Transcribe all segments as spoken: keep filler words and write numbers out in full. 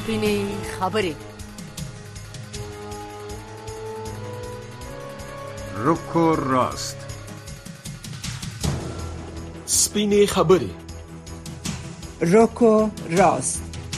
سپینې خبرې. رکو راست. سپینې خبرې. رکو راست.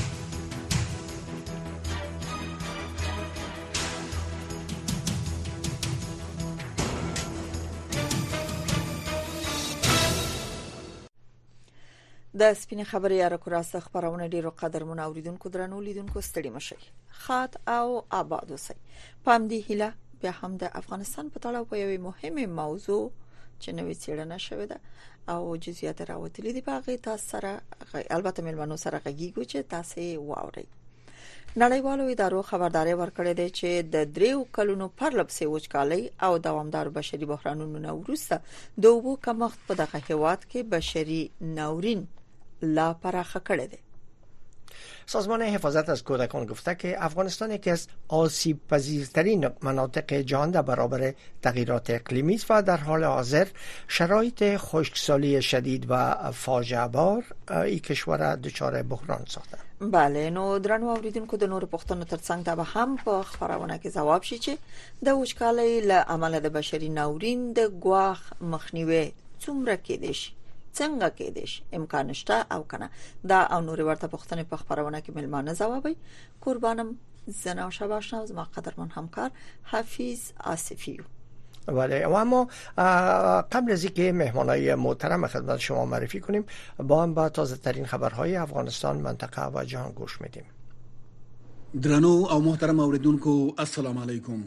د سپینې خبرې یا رکو راست خبرونه ډیرو قدرمن اوریدونکو درنو لیدونکو ستړي مشي خاط او آباد اوسئ. پام دی هله بیا هم د افغانستان په تړاو په یوه مهمه موضوع چې نوې څېړنه شوې ده او جزئیات راوتلي دي په هغه تاسو سره البته ملمنو سره غږیږو چې تاسو واورئ. نړیوالو ادارو خبرداري ورکړې ده چې د دریو کلونو پرلپسې وچکالۍ او دوامدار بشري بحرانونو نه وروسته د اوبو کمښت په دغه هیواد کې بشري ناورین لا پراخه کړی دی. سازمان حفاظت از کودکان گفته که افغانستان یکی از آسیب پذیرترین مناطق جهان در برابر تغییرات اقلیمی است و در حال حاضر شرایط خشکسالی شدید و فاجعه بار این کشور دچار بحران ساخته. بله نو درنو اوریدونکو د نور پښتنو ترڅنګ دا به هم په خبرونه کې ځواب شي چې د وچکالۍ له امله د بشري ناورین د ګواښ مخنیوي څومره کېدای شي، څنګه کېدای شي، امکان شته او کنه. دا او نور ورته پښتنې په خبرونه کې ملمانه ځوابي. قربانم زنا او شباشنا از ما قدرمن همکار حفیظ آصفی. بله و اما قبل از اینکه مهمانای محترم خدمت شما معرفی کنیم با هم با تازه ترین خبرهای افغانستان، منطقه و جهان گوش میدیم. درنو او محترم اوریدونکو السلام علیکم.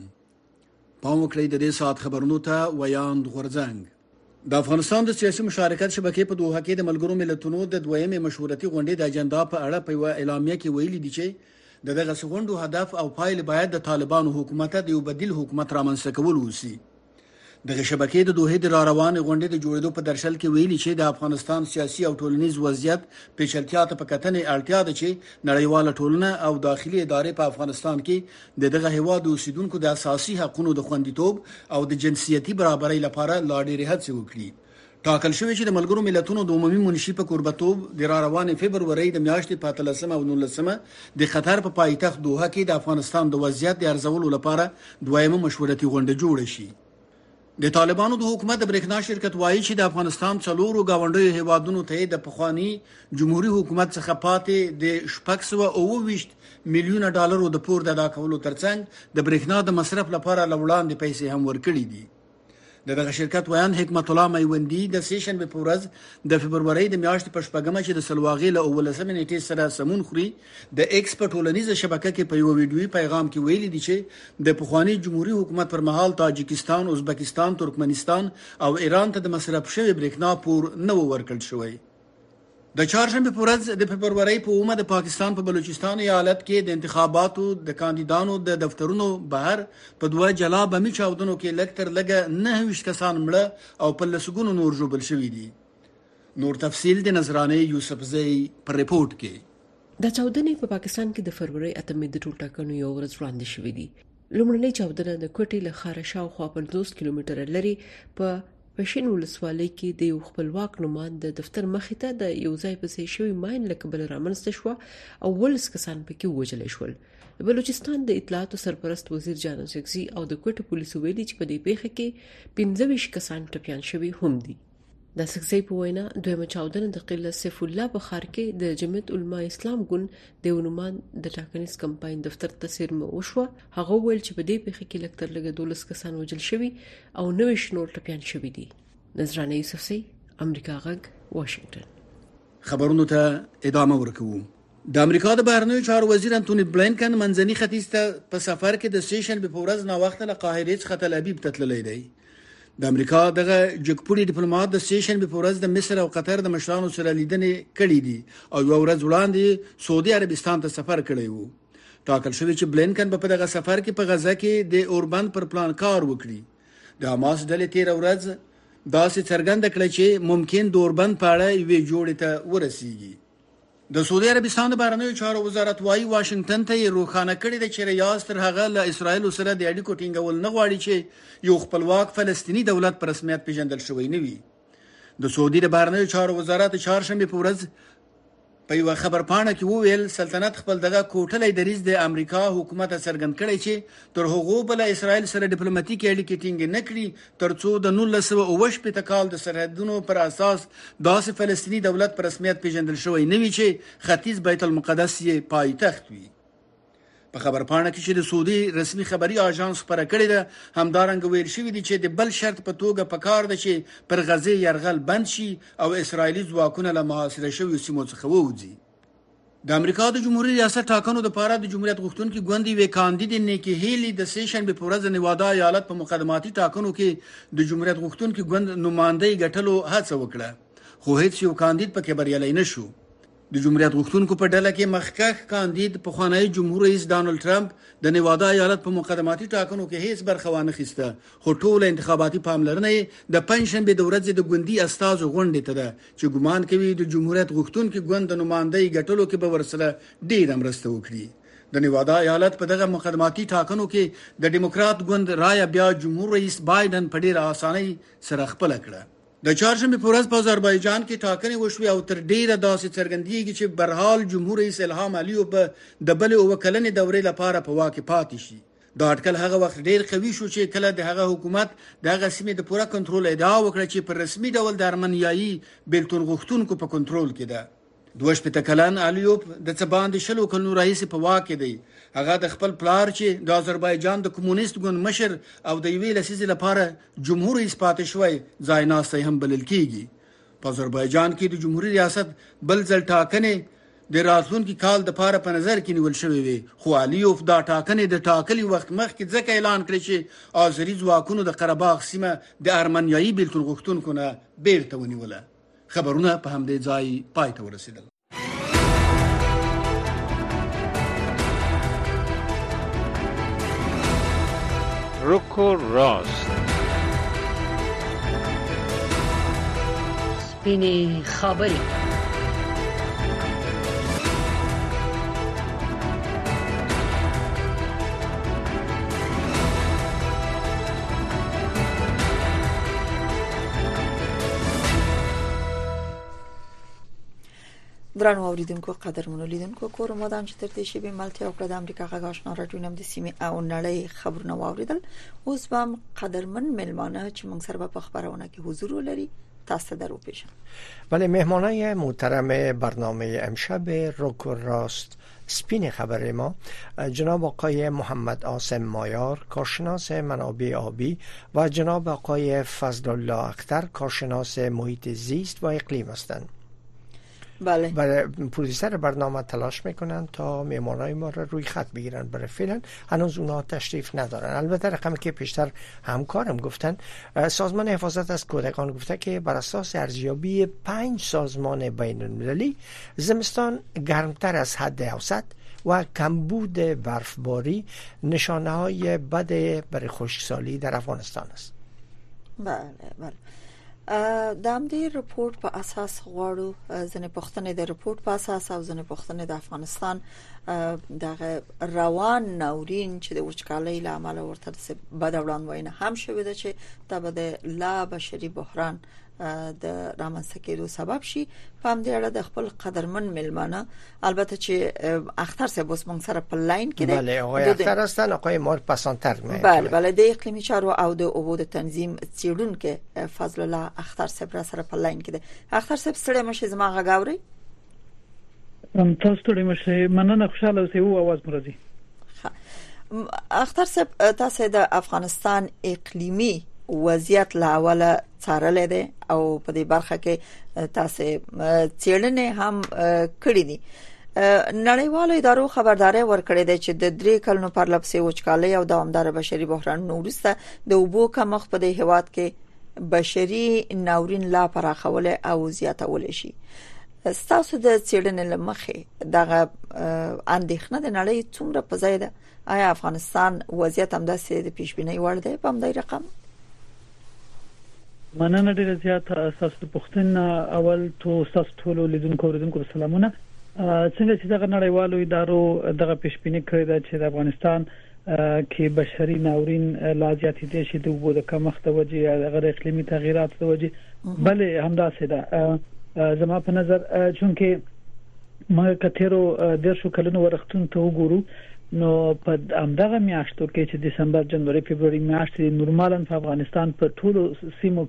پام وکړئ د دې ساعت خبرونو ته ویاند غورځنګ. د افغانستان د سیاسي مشارکت شبکې په دوحه کې د ملګرو ملتونو د دویمې مشورتي غونډې د اجنډا په اړه په اعلامیه کې ویلي دي چې د دغه غونډو هدف او پایله باید د طالبانو حکومت د یو بدیل حکومت رامنځته کول وسی. دغه شبکې د دوحه د را روان غونډې د جوړېدو په درشل کې ویلي چې د افغانستان سیاسي او ټولنیز وضعیت پیچلتیا ته په کتنې اړتیا ده چې نړیواله ټولنه او داخلي ادارې په افغانستان کې د دغه هیواد اوسیدونکو د اساسي حقوقو د خوندیتوب او د جنسیتي برابرۍ لپاره لا ډېرې هڅې وکړي. ټاکل شوی چې د ملګرو ملتونو د عمومي منشي په قربتوب د را روان فبرورۍ د میاشتې په اتلسمه او نولسمه د قطر په پایتخت دوحه کې د افغانستان د وضعیت د ارزولو لپاره دویمه مشورتي غونډه جوړه شي. د طالبانو د حکومت د برېښنا شرکت وایي چې د افغانستان څلورو گاونډیو هیوادونو ته د پخوانی جمهوریت حکومت څخه پاتې د شپږ سوه اووه ویشت میلیونه ډالرو د پور د ادا کولو ترڅنګ د برېښنا د مصرف لپاره لوړاندې پیسې هم ورکړي دي. دغه شرکت ویان حکمت الله میوندی د سیشن په ورځ د فبرورۍ د میاشتې په شپږمه چې د سلواغې له اولسمه نیټې سره سمون خوري د ایکس په ټولنیزه شبکه کې په یو ویډیوي پیغام کې ویلي دي چې د پخوانی جمهوریت حکومت پر مهال تاجکستان، ازبکستان، ترکمنستان او ایران ته د مصرف شوی برېښنا پور نه ورکړل شوی. د چهارشنبه په ورځ د فبرورۍ په اومه د پاکستان په بلوچستان ایالت کې د انتخاباتو د کاندیدانو د دفترونو بهر په دوه جلا بمي چاودنو کې لکتر لګه نه ویشت کسان مړه او په لسګونو نور ژوبل شوي دي. نور تفصیل د نظرانه یوسفزئی پر ریپورت کې. د چاودنې په پاکستان کې د فبرورۍ اتمې د ټول ټاکنو یو ورځ وړاندې شوې دي. لومړنۍ چاودنه د کوټې له ښاره شاوخوا پنځوس کیلومتره لري په پښین ولسوالۍ کې د یو خپلواک نوماند د دفتر مخې ته د یو ځای په ځای شوی ماین له کبله رامنځته شوه او ولس کسان پکې ووژل شول. د بلوچستان د اطلاعاتو سرپرست وزیر جان سکزي او د کوټې پولیسو ویلي چې په دې پیښه کې پنځه ویشت کسان ټپیان شوي هم دي. د سکزي په وینا دویمه چاودنه د قله سیف الله په ښار کې د جمعیت علما اسلام ګوند د یو نوماند د ټاکنیز کمپاین دفتر ته څیرمه وشوه. هغه ویل چې په دې پیښه کې لکتر لږه دولس کسان وژل شوي او نوي شنور ټپیان شوي دي. نظرانه یوسفزئی، امریکا غږ، واشنگټن. خبرونو ته ادامه ورکوو. د امریکا د بهرنیو چارو وزیر انټونی بلینکن منځني ختیځ ته په سفر کې د سیشن په ورځ نا وخت له قاهره څخه تل ابیب ته تللی دی. د امریکا دغه جګپوري ډیپلوماټ د سیشن په ورځ د مصر او قطر د مشرانو سره لیدنې کړې دي او یو ورځ وړاندې سعودي عربستان ته سفر کړی وو. ټاکل شوی چې بلینکن په دغه سفر کې په غزه کې د اوربند پر پلان کار وکړي. د حماس ډلې تیر ورځ داسې څرګنده کړه چې ممکن د اوربند په اړه یوې جوړې ته ورسیږي. د سعودي عربستان د بهرنیو چارو وزارت وايي واشنگټن ته یې روښانه کړی دی چې ریاض تر هغه له اسرایل سره د اړیکو ټینګول نه غواړي چې یو خپلواک فلسطینی دولت په رسمیت پیژندل شوی نه وي. د سعودي د بهرنیو چارو وزارت چهارشنبه په ورځ په یو خبر پاڼه کې وویل سلطنت خپل دغه کوټلې دریز د امریکا حکومت څرګند کړی چې تر هغو بل اسرائیل سره ډیپلوماټیک اړیکې ټینګ نه کړي ترڅو د نولس سوه اوه شپېته کال د سرحدونو پر اساس داسې فلسطینی دولت په رسمیت پیژندل شوی نه وي چې ختیځ بیت المقدس یې پایتخت وي. په خبر پاڼه کې چې د سعودي رسمي خبري اژانس خبره کړې ده همدارنګه ویل شوی دی چې د بل شرط په توګه پکار ده چې پر غزه يرغل بند شي او اسرایلی ځواکونه له محاصره شوی سیمو څخه ووځي. د امریکا د جمهوریت ریاست ټاکنو لپاره د جمهوریت غوښتونکو ګوندي وی کاندید نیکی هیلی د سیشن په پورز نیوادا ایالت په مقدماتي ټاکنو کې د جمهوریت غوښتونکو ګوند نمائندګي ګټلو هڅه وکړه خو هیڅ یو کاندید پکې بریالی نشو. د جمهوریت غوښتونکو په ډله کې مخکښ کاندید په خوانی جمهور رئیس ډانلډ ټرمپ د نیوادا ایالت په مقدماتي ټاکنو کې هیڅ برخه ونه خسته خو ټول انتخاباتي پاملرنه د پنځشنبه د ورځې د ګوندي استازو غونډې ته ده چې ګمان کوي د جمهوریت غوښتونکو ګوند د نمائندګي ګټلو کې به ورسره ډیر مرسته وکړي. د نیوادا ایالت په دغه مقدماتي ټاکنو کې د ډیموکرات ګوند رائے بیا جمهور رئیس بایدن په ډیره اسانۍ سره خپل کړه. د چهارشنبه په ورځ په آذربایجان کې ټاکنې وشوې او تر ډیره داسې څرګندېږي چې برحال جمهور رئیس الهام علیو په د بل او کلنې دورې لپاره په واک پاتې شي. دا اټکل هغه وخت ډیر قوي شو چې کله د هغه حکومت دغه سیمې د پوره کنټرول ادعا وکړه چې په رسمي ډول د ارمنیایي بیلتون غوښتونکو په کنټرول کې ده. دوه شپېته کلن علیوب د څه باندې شلو کلونو رئیس په واک دی. هغه د خپل پلار چې د آذربایجان د کمونیست ګوند مشر او د یوې لسیزې لپاره جمهور رئیس پاتې شوی ځای ناستی هم بلل کیږي. په آذربایجان کې د جمهوریت ریاست بل ځل ټاکنې د راتلونکي کال د پاره په نظر کې نیول شوی وي خو علیوب دا ټاکنې د ټاکلي وخت مخکې ځکه اعلان کړی چې آذری ځواکونو د قرهباغ سیمه د ارمنیایي بیلتون غوښتونکو نه بیرته ونیوله. خبرونه په همدې ځای پای ته ورسېدل. رک و راست سپینې خبرې درنو اوریدونکو قدرمنو لیدونکو کور مودان چې تر دې شی به ملتیا او د امریکا غږ آشنا راډیو نم د سیمې او نړۍ خبرونه واوریدل. اوس به قدرمن ملمانه چې موږ سره په خبرونه کې حضور لري تاسو درو پیشن. بله مهمانای محترم برنامه امشب رک و راست سپین خبر ما جناب آقای محمد عاصم مایار کارشناس منابع آبی و جناب آقای فضل الله اختر کارشناس محیط زیست و اقلیم هستند. بله. برای پرودوسر برنامه تلاش میکنن تا مهمانای ما را روی خط بگیرن. برای فعلا هنوز اونها تشریف ندارن. البته رقمی که پیشتر همکارم گفتن سازمان حفاظت از کودکان گفته که بر اساس ارزیابی پنج سازمان بین المللی زمستان گرمتر از حد اوسط و کمبود برفباری نشانه های بد برای خشکسالی در افغانستان است. بله بله. د همدې رپورت په اساس غواړو ځنې پښتنې د رپورت په اساس او ځنې پښتنې د افغانستان د روان ناورین چې د وچکالۍ له امله ورته بد وړاندوینه هم شوې ده چې دا به د لا بشري بحران د رامنځته کېدو سبب شي. په همدې اړه د خپل قدرمن ملمانه البته چې اختر صاحب اوس موږ سره په لاین کې دی. بله آقای اختر هستن. آقای مار پسانتر مې بله بله د اقلیمي چارو او د اوبو د تنظیم څېړونکي فضل الله اختر صاحب را سره په لاین کې دی. اختر صاحب ستړي مشه زما غږ اورئ؟ تاسو ستړي مشه مننه خوشاله اوسئ او आवाज مو راځي. اختر صاحب تاسو د افغانستان اقلیمي وضعیت له اوله څارلې ده او په دې برخه کې تاسو څېړنې هم کړې دي. نړیوالو ادارو خبرداري ورکړې ده چې د درې کلونو پر لپسې وچکالۍ او دوامدار بشري بحران وروسته د اوبو کمښت په دې هیواد کې بشري ناورین لا پراخول او زیاتول شي. تاسو د څېړنې لمخې دغه اندېښنه د نړۍ څومره په ځای ده؟ آیا افغانستان وضعیت هم داسې د پیشبینۍ وړ دی په همدې رقم؟ مننه ډیره زیاته. اساس د پښتنه اول تو تاسو ټول لیدونکو اوریدونکو سلامونه. څنګه چې دغه نړیوالو ادارو دغه پیشبیني کړې ده چې د افغانستان کې بشري ناورین لا زیاتې دي چې د اوبو د کمښت د وجې د اقلیمي تغیرات د وجې بلې همداسې ده. زما په نظر چونکه ما کتهرو د شو کلونو ورختون ته وګورو نو په امدغه میاشتو کې چې دسمبر جنوري فبرवरी میاشتې نورمالن په افغانستان په ټولو سیمو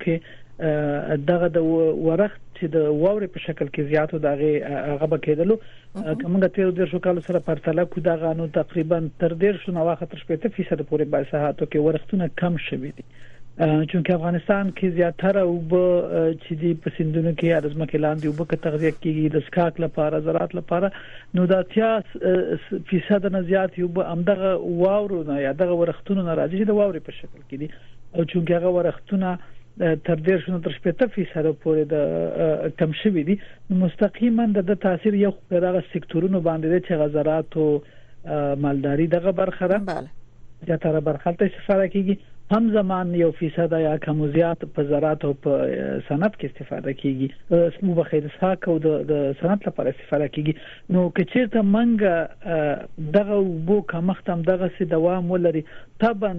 کې دغه د ورخت چې د واورې په شکل کې زیاتو دغه هغه بکیدلو کومه تیر د شو کال سره پرتله کو دغه نو تقریبا تر ډیر شو نو واخه تر شپږ فیصد پورې په ساحاتو کې ورختونه کم شوي دي چونکه افغانستان کې زیاتره او چې دی په سندونو کې ارزمه کې لاندې او په تغذیه کې د سکاک لپاره زراعت لپاره نو د اتیا فیصد نه زیات یو به امدغه واورو نه یا دغه ورختونو نه راځي د واورې په شکل کې دي او چونکه هغه ورختونه تر ډیر شنو تر شپږ فیصد پورې د کم شوي دي مستقیما د تاثیر یو دغه سکتورونو باندې چې غزرات او مالداري دغه برخه ده زیاتره برخه ته استفاده کیږي هم زمان یو فیصد یا کم زیات په زراعت او په صنعت کې استفاده کیږي سمو بخیر ساک او د صنعت لپاره استفاده کیږي نو که چیرته منګه دغه وبو کمختم دغه سي دوام ولري طبعا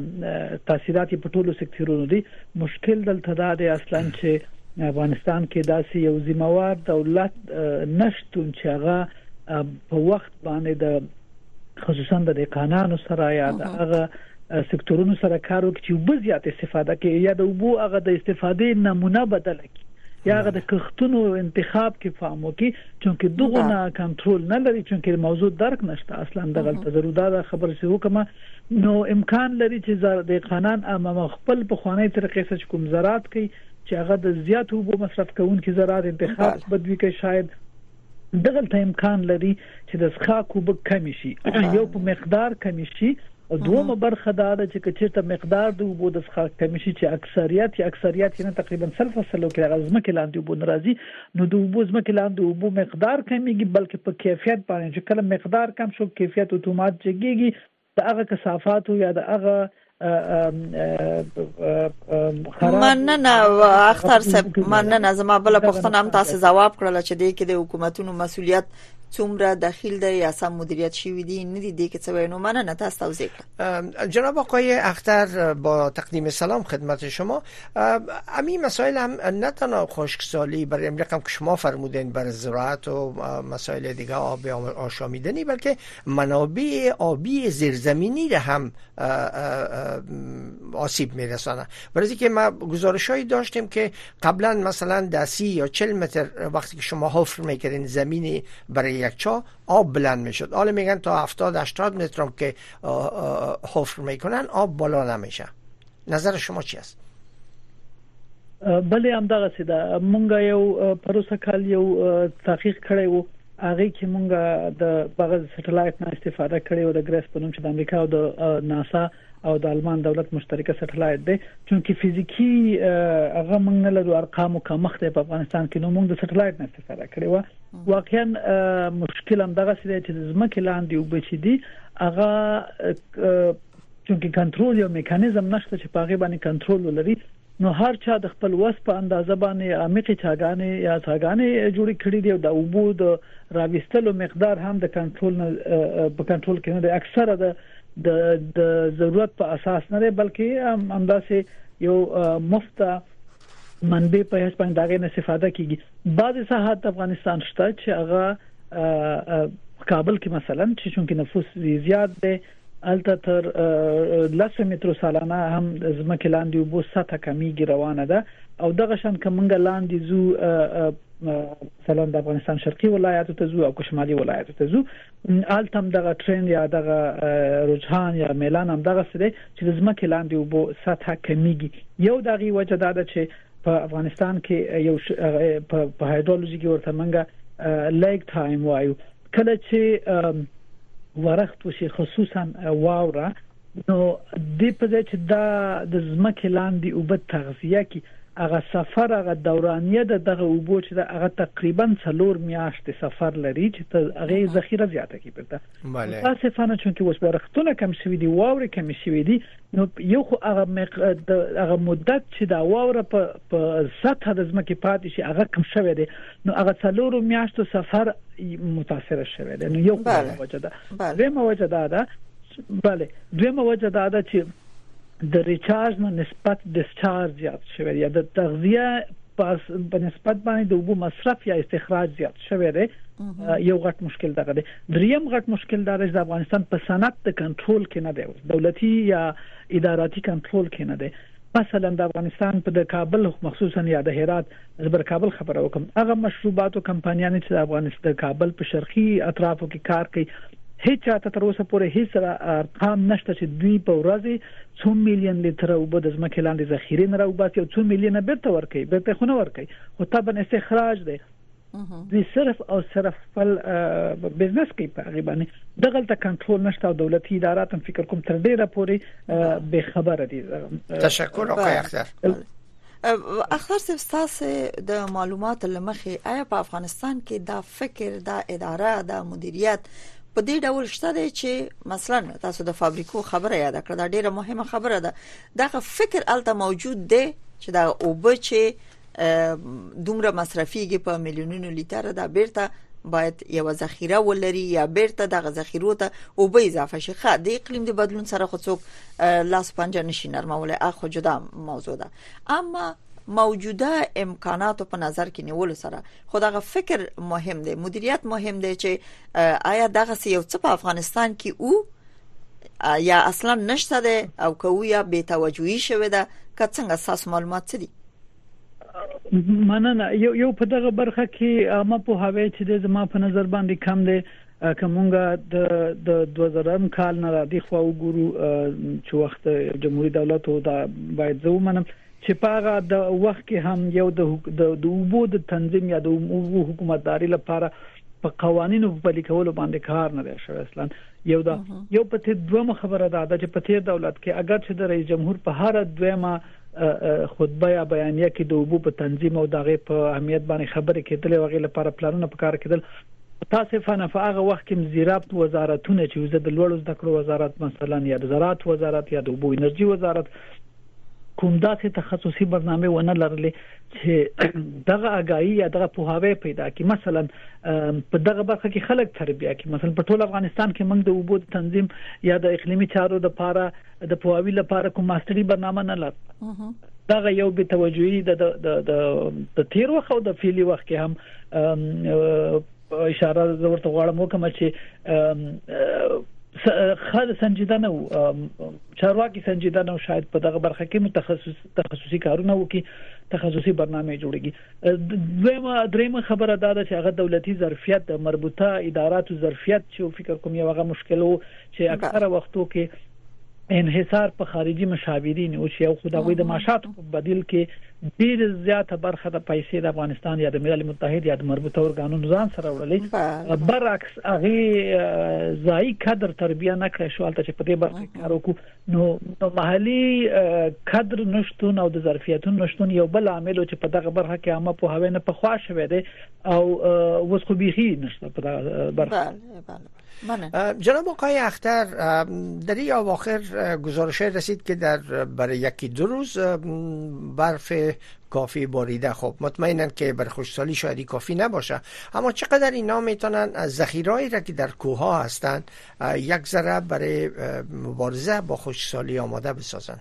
تاثیرات په ټولو سکتورونو دي مشکل دلته دا دی اصلا چې افغانستان کې داسې یو ذمہوار دولت نشټون چې هغه په وخت باندې د خصوصا د قانونو سره یا د هغه سکتورونو سره کار وکړي چې وب زیات استفاده کوي یا د وبو هغه د استفادې نمونه بدل کړي یا هغه د کښتونو انتخاب کې فهم وکړي چې دغه نه کنټرول نه لري چې موضوع درک نشته اصلا دغه ضرورت خبر سي وکما نو امکان لري چې د قانون امام خپل په خوانی طریقې سره کوم زراعت کوي چې هغه د زیات وبو مصرف کوونکي زراعت انتخاب بدوي کوي شاید دغه ته امکان لري چې د سخاکو به کم شي یو په مقدار کم شي او دومره برخه دا ده چې چیرته مقدار د وبو د څخه کم شي چې اکثریت یا اکثریت نه تقریبا صرف سلو کې غزمه کې لاندې وبو ناراضي نو د وبو زمه کې لاندې وبو مقدار کمیږي بلکې په کیفیت باندې چې کله مقدار کم شو کیفیت اتومات جګيږي د هغه کثافات یا د هغه مننه اختر صاحب مننه زما بل پښتنه هم تاسو جواب کړل چې د کې د حکومتونو مسولیت څومره داخل دی یا سم مدیریت شوی دی نه دی د کې څه وینو مننه تاسو توضیح کړئ جناب آقای اختر با تقدیم سلام خدمت شما امی مسائل هم نه تنها خشکسالی برای امریکا که شما فرمودین بر زراعت و مسائل دیگه آب آشامیدنی بلکه منابع آبی زیرزمینی را هم آسیب میرسانه برای که ما گزارشایی داشتیم که قبلا مثلا دسی یا چهل متر وقتی که شما حفر میکردین زمینی برای یک چاه آب بلند میشد حالا میگن تا هفتاد هشتاد متر هم که حفر میکنن آب بالا نمیشه نظر شما چی است؟ بله هم دغه څه ده مونږ یو پروسه کال یو تحقیق کړی وو هغه کې مونږ د بغل سټلایټ نه استفاده کړې او د ګریس په نوم چې د امریکا او د ناسا او د آلمان دولت مشترکه سټلایټ دی چې فزیکی هغه موږ نه لرو ارقام او کمخته په افغانستان کې نو موږ د سټلایټ نه استفاده کړې و واقعا مشکل هم دغه څه دی چې زمکه لاندې او بچی دي هغه چې کنټرول یو میکانیزم نشته چې په هغه باندې کنټرول ولري نو هر چا د خپل وس په اندازه باندې عمیقې چاګانې یا څاګانې جوړې کړې دي او د اوبو د راوستلو مقدار هم د کنټرول نه په کنټرول کې نه دی اکثره د د د ضرورت په اساس نه بلکې همداسې یو مفت منبع په هیڅ باندې دغه نه استفاده کیږي بعض ساحات افغانستان شته چې هغه کابل کې مثلا چې چونکه نفوس زیات دی الته تر لسه متر سالانه هم زمکه لاندې وبو سطح کمیږي روانه ده او دغه شان کومنګ لاندې زو مثلا د افغانستان شرقي ولایاتو ته زو او شمالي ولایاتو ته زو الته هم دغه ټرند یا دغه رجحان یا میلان هم دغه سره چې زمکه لاندې وبو سطح کمیږي یو دغه وجه ده چې په افغانستان کې یو په هایدرولوژي کې ورته منګه لیک ټایم وایو کله چې ورخت وشي خصوصا واوره نو د په ځای چې دا د زمکه لاندې او په تغذیه کې هغه سفر هغه دورانیه د دغه اوبو چې د هغه تقریبا څلور میاشتې سفر لري چې هغه ذخیره زیاته کی پرته بله تاسفانه چونکه اوس ورختونه کم شوي دي واوره کم شوي دي نو یو خو هغه هغه مدت چې دا واوره په په سطح د زمکه پاتې شي هغه کم شوی دی نو هغه څلور میاشتو سفر متاثر شوی دی نو یو وجه ده دویمه وجه ده بله دویمه وجه ده چې د ریچارج نه نسبت ډیسچارج زیات شوی یا د تغذیه په په نسبت باندې د اوبو مصرف یا استخراج زیات شوی دی یو غټ مشکل دغه دی. دریم غټ مشکل دا د افغانستان په صنعت د کنټرول کې نه دی، دولتي یا اداراتي کنټرول کې نه دی. مثلا د افغانستان په د کابل مخصوصا یا د هرات زبر کابل خبره وکم، هغه مشروبات او کمپنیانې چې د افغانستان د کابل په شرقي اطرافو کې کار کوي، هیڅ چاته تر اوسه پورې هیڅ ارقام نشته چې دوی په ورځ څو میلیون لیټر اوبه د ځمکې لاندې ذخیره نه راوباسي او څو میلیونه بیرته ورکوي، بیرته خو نه ورکوي، خو طبعا استخراج دی. دوی صرف او صرف خپل بزنس کوي په هغه باندې، دغه ته کنټرول نشته او دولتي ادارات هم فکر کوم تر ډیره پورې به خبره دي. تشکر آقای اختر. اختر سپستاس د معلومات لمخې آیا په افغانستان کې دا فکر، دا اداره، دا مدیریت په دې ډول شته دی چې مثلا تاسو د فابریکو خبره یاد کړه، دا ډیره مهمه خبره ده، دا فکر الته موجود دی چې دا اوبه چې دومره مصرفيږي په میلیونونو لیټر دا بیرته باید یو ذخیره ولري یا بیرته دغه ذخیرو ته اوبه اضافه شي. خا د اقلیم د بدلون سره خو څوک لاس پنجه نشي نرمولای، اخو جدا موضوع ده، اما موجوده امکاناتو په نظر کې نیول سره خو دغه فکر مهم دی، مدیریت مهم دی چې آیا دغه یو څه په افغانستان کې او یا اصلا نشته ده او کوي یا بے توجهي شوه ده، که څنګه اساس معلومات څه دي؟ مننه. یو یو په دغه برخه کې ما په هوی چې د زما په نظر باندې کم دی، کومه د د دوه زره کال نه را دي خو وګورو چې وخت جمهوریت دولت او دا باید زه ومنم چې په هغه د وخت کې هم یو د اوبو د تنظیم یا د اوبو حکومتداري لپاره په قوانینو په لیکولو باندې کار نه دی شوی. اصلا یو دا یو په تیر دوه خبره ده چې په تیر دولت کې اگر چې د رئیس جمهور په هر دویمه خطبه یا بیانیه کې د اوبو په تنظیم او دغه په اهمیت باندې خبرې کېدلې او غیر لپاره پلانونه په کار کېدل، تاسفانه په هغه وخت کې زیرابط وزارتونه چې د لوړو زده کړو وزارت مثلا یا د زراعت وزارت یا د اوبو انرژي وزارت کوم داسې تخصصي برنامه ونه لرلې چې دغه اگاهي یا دغه پوهاوی پیدا کړي. مثلا په دغه برخه کې خلک تربیه کړي، مثلا په ټول افغانستان کې موږ د اوبو تنظیم یا د اقلیمي چارو د لپاره د پوهاوی لپاره کوم ماستري برنامه نه لرله. دغه یو به توجهي د د د تیر وخت او د فعلی وخت کې هم اشاره ورته غواړم وکم چې خال سنجیده نه چارواکي سنجیده نه شاید په دغه برخه کې متخصص تخصصي کارونه وکي، تخصصي برنامه جوړیږي. دویمه دریمه خبره دا ده چې هغه دولتي ظرفیت د مربوطه اداراتو ظرفیت چې فکر کوم یو هغه مشکل وو چې اکثره وختو کې انحصار په خارجي مشاورین او چې یو خدای د معاشاتو په بدیل کې ډیر زیاته برخه د پیسې د افغانستان یا د ملل متحد یا د مربوطه ارګانونو ځان سره وړلې، برعکس هغه ځای کادر تربیه نه کړی شو چې په دې برخه کار وکړو. نو محلي کادر نشټون او د ظرفیتونو نشټون یو بل عامل چې په دغه برخه کې عامه په هوی نه په خوا شوه دی او وس خو بيخي نشته په دغه برخه. جناب آقای اختر، در این اواخر گزارش رسید که در برای یکی دو روز برف کافی باریده. خب مطمئنن که برای خشکسالی شاید کافی نباشه، اما چقدر اینا میتونن ذخیره‌ای را که در کوه‌ها هستند یک ذره برای مبارزه با خشکسالی آماده بسازن؟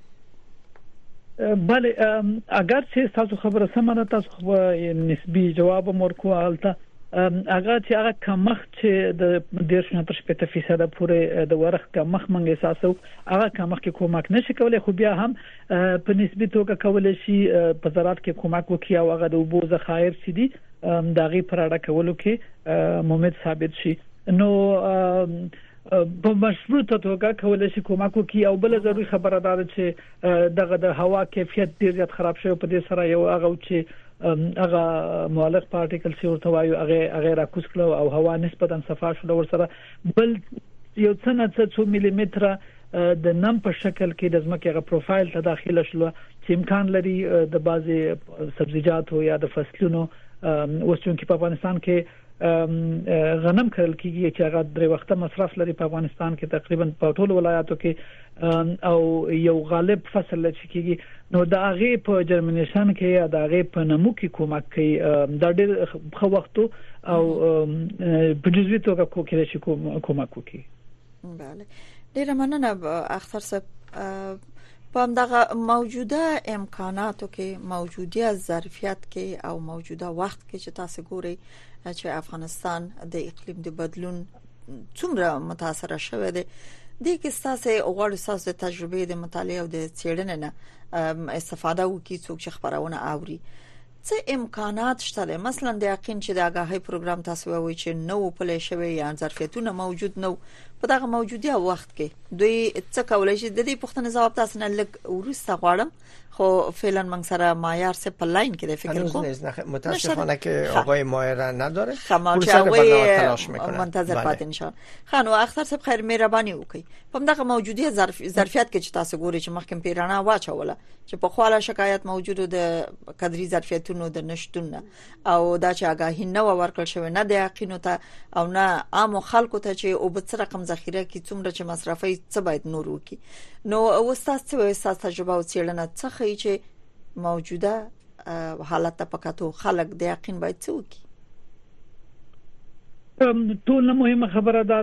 بله، اگر چې تاسو خبره سمه تاسو نسبی جواب ورکو البته هغه چې هغه کمښت چې د دیرش نه تر شپږ فیصد پورې د ورخ کمښت منګ احساسو، هغه کمښت کې کومک نشي کولای، خو بیا هم په نسبی توګه کولای شي په زراعت کې کومک وکړي او هغه د اوبو ذخایر چې دي دغه پراډه کولو کې ممد ثابت شي. نو په مشروطه توګه کولای شي کومک وکړي. او بل ضروري خبره ده چې دغه د هوا کیفیت ډیر زیات خراب شوی، په دې سره یو هغه چې هغه مؤلق پارټیکل چې ورته وایو هغه هغه راکوس کړو او هوا نسبتا صفا شو، ور سره بل یو څه نه څه ملي متر د نم په شکل کې د ځمکې غو پروفایل ته داخله شلو چې امکان لري د بازي سبزیجاتو یا د فصلونو اوس چې په افغانستان کې غنم کرل کیږي چې هغه درې وخته مصرف لري په افغانستان کې تقریبا په ټولو ولایاتو کې او یو غالب فصل لري کیږي. نو دا هغه په جرمنیشن کې یا دا هغه په نمو کې کومک کوي، دا ډېر خو وخت او په جزوي توګه کوي چې کومک کوي. بله، ډېر مننه اختر صاحب. په همدغه موجوده امکاناتو کې، موجوده ظرفیت کې او موجوده وخت کې چې تاسو ګورئ چې افغانستان د اقلیم د بدلون څومره متاثر شوی دی، د کې تاسو غواړئ تاسو د تجربې د مطالعه او د څېړنې نه استفاده وکړئ څوک چې خبرونه اوري. څه امکانات شته؟ مثلا د یقین چې د آگاهی پروګرام تاسو وایي چې نو پلي شوی یا ظرفیتونه موجود نو، په دغه موجودی وخت کې دوی څه کولای شي؟ د دې پوښتنې جواب تاسو نه لږ ورسته غواړم، خو فعلا من سره مایار سه په لاین کې د فکر کوم. متاسفانه که آقای مایار نداره، فرصت برنامه تلاش میکنه. منتظر پات ان شاء الله. خانو اختر صاحب خیر مهرباني وکړئ. په دغه موجودی ظرف ظرفیت کې چې تاسو ګورئ چې مخکې پیرانه واچوله چې په خواله شکایت موجوده د قدري ظرفیتونو د نشټون او دا چې آگاهی نه ورکړل شوی نه د یقینو ته او نه عام خلکو ته چې او به څه رقم ذخیره کی څومره چې مصرفي څه باید نور وکي. نو اوستاس څه اوستاس تجربه او څېړنه څه خي چې موجوده حالت ته پکاتو خلک د یقین باید څه وکي؟ ټول مهمه خبره ده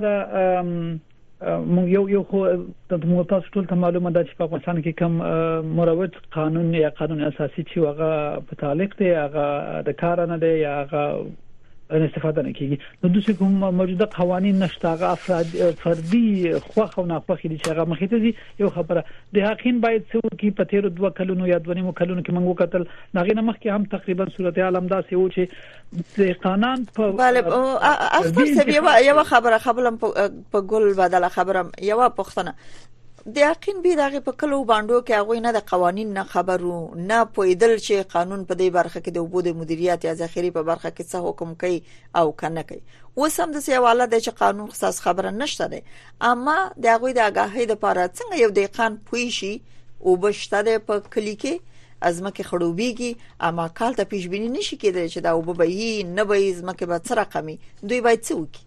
یو یو خو د موتاس ټول ته معلومه ده چې په افغانستان کې کوم مروج قانون یا قانون اساسي چې هغه په تعلق دی، هغه د کار نه دی یا هغه استفاده نه کیږي. نو د څه کوم موجوده قوانين نشته، هغه افراد فردي خوخه او ناخوخه دي چې هغه مخې ته دي. یو خبره د حقین باید څو کی په تیر دوه کلونو یا دوه نیمو کلونو کې موږ وکتل ناغې نه مخکې هم تقریبا صورت عالم داسې و چې د قانون په bale اختر سبي یو خبره خپلم په ګل بدله خبره یو پښتنه د یقین به دغه په کلو باندې کې هغه نه د قوانين نه خبرو نه پویدل چې قانون په دې برخه کې د وبود مدیریت یا ذخیره په برخه کې څه حکم کوي او کنه کوي. وسم د سیواله د چې قانون خاص خبره نشته ده، اما د هغه د آگاهی د لپاره څنګه یو دقیقاً پوي شي او بشته په کلی کې ازمکه خړوبېږي، اما کال ته پیش بینی نشي کېدای چې دا وبوي نه به ازمکه به څه رقمي دوی باید څه وکړي.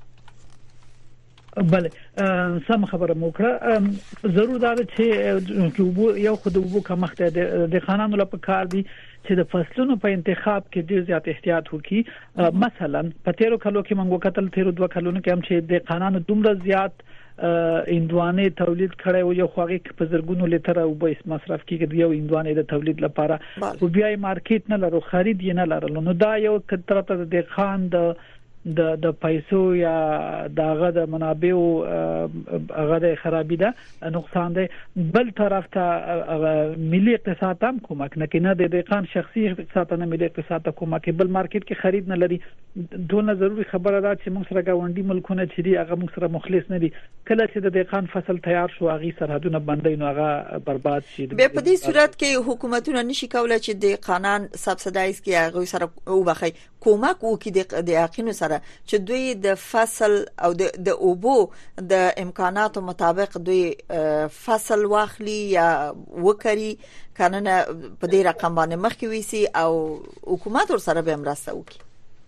بله سم خبره موکړه. ضرور دا چې یو خود وبو کمخته د قانونو لپاره کار دي چې د فصلونو په انتخاب کې ډیر زیات احتیاط وکړي. مثلا په تیرو کلو کې موږ وکتل تیرو دوه کلونو کې هم چې د قانونو دومره زیات اندوانه تولید کړي او یو خوږی په زرګونو لیټر او به مصرف کیږي د یو اندوانه د تولید لپاره او بیا مارکیټ نه لرو، خرید یې نه لرلو. نو دا یو کترته د خان د د د پیسو یا دغه د منابعو هغه د خرابې ده نقصان ده. بل طرف ته ملي اقتصاد هم کومک نه کوي، نه د دقیقاً شخصي اقتصاد نه ملي اقتصاد ته کومک، بل مارکیټ کې خرید نه لري. ډونه ضروري خبره ده چې موږ سره گاونډي ملکونه چې دي هغه موږ سره مخلص نه دي. کله چې د دقیقاً فصل تیار شو هغه سرحدونه بندي نو هغه برباد شي. به په دې صورت کې حکومتونه نشي کولای چې د قانون سبسایډایز کړي هغه سره او بخي کومک وکړي د یقین سره چې دوی د فصل او د د اوبو د امکاناتو مطابق دوی فصل واخلي یا وکړي کنه په دې رقم باندې مخکې ویسي او حکومت ور سره به مرسته وکړي.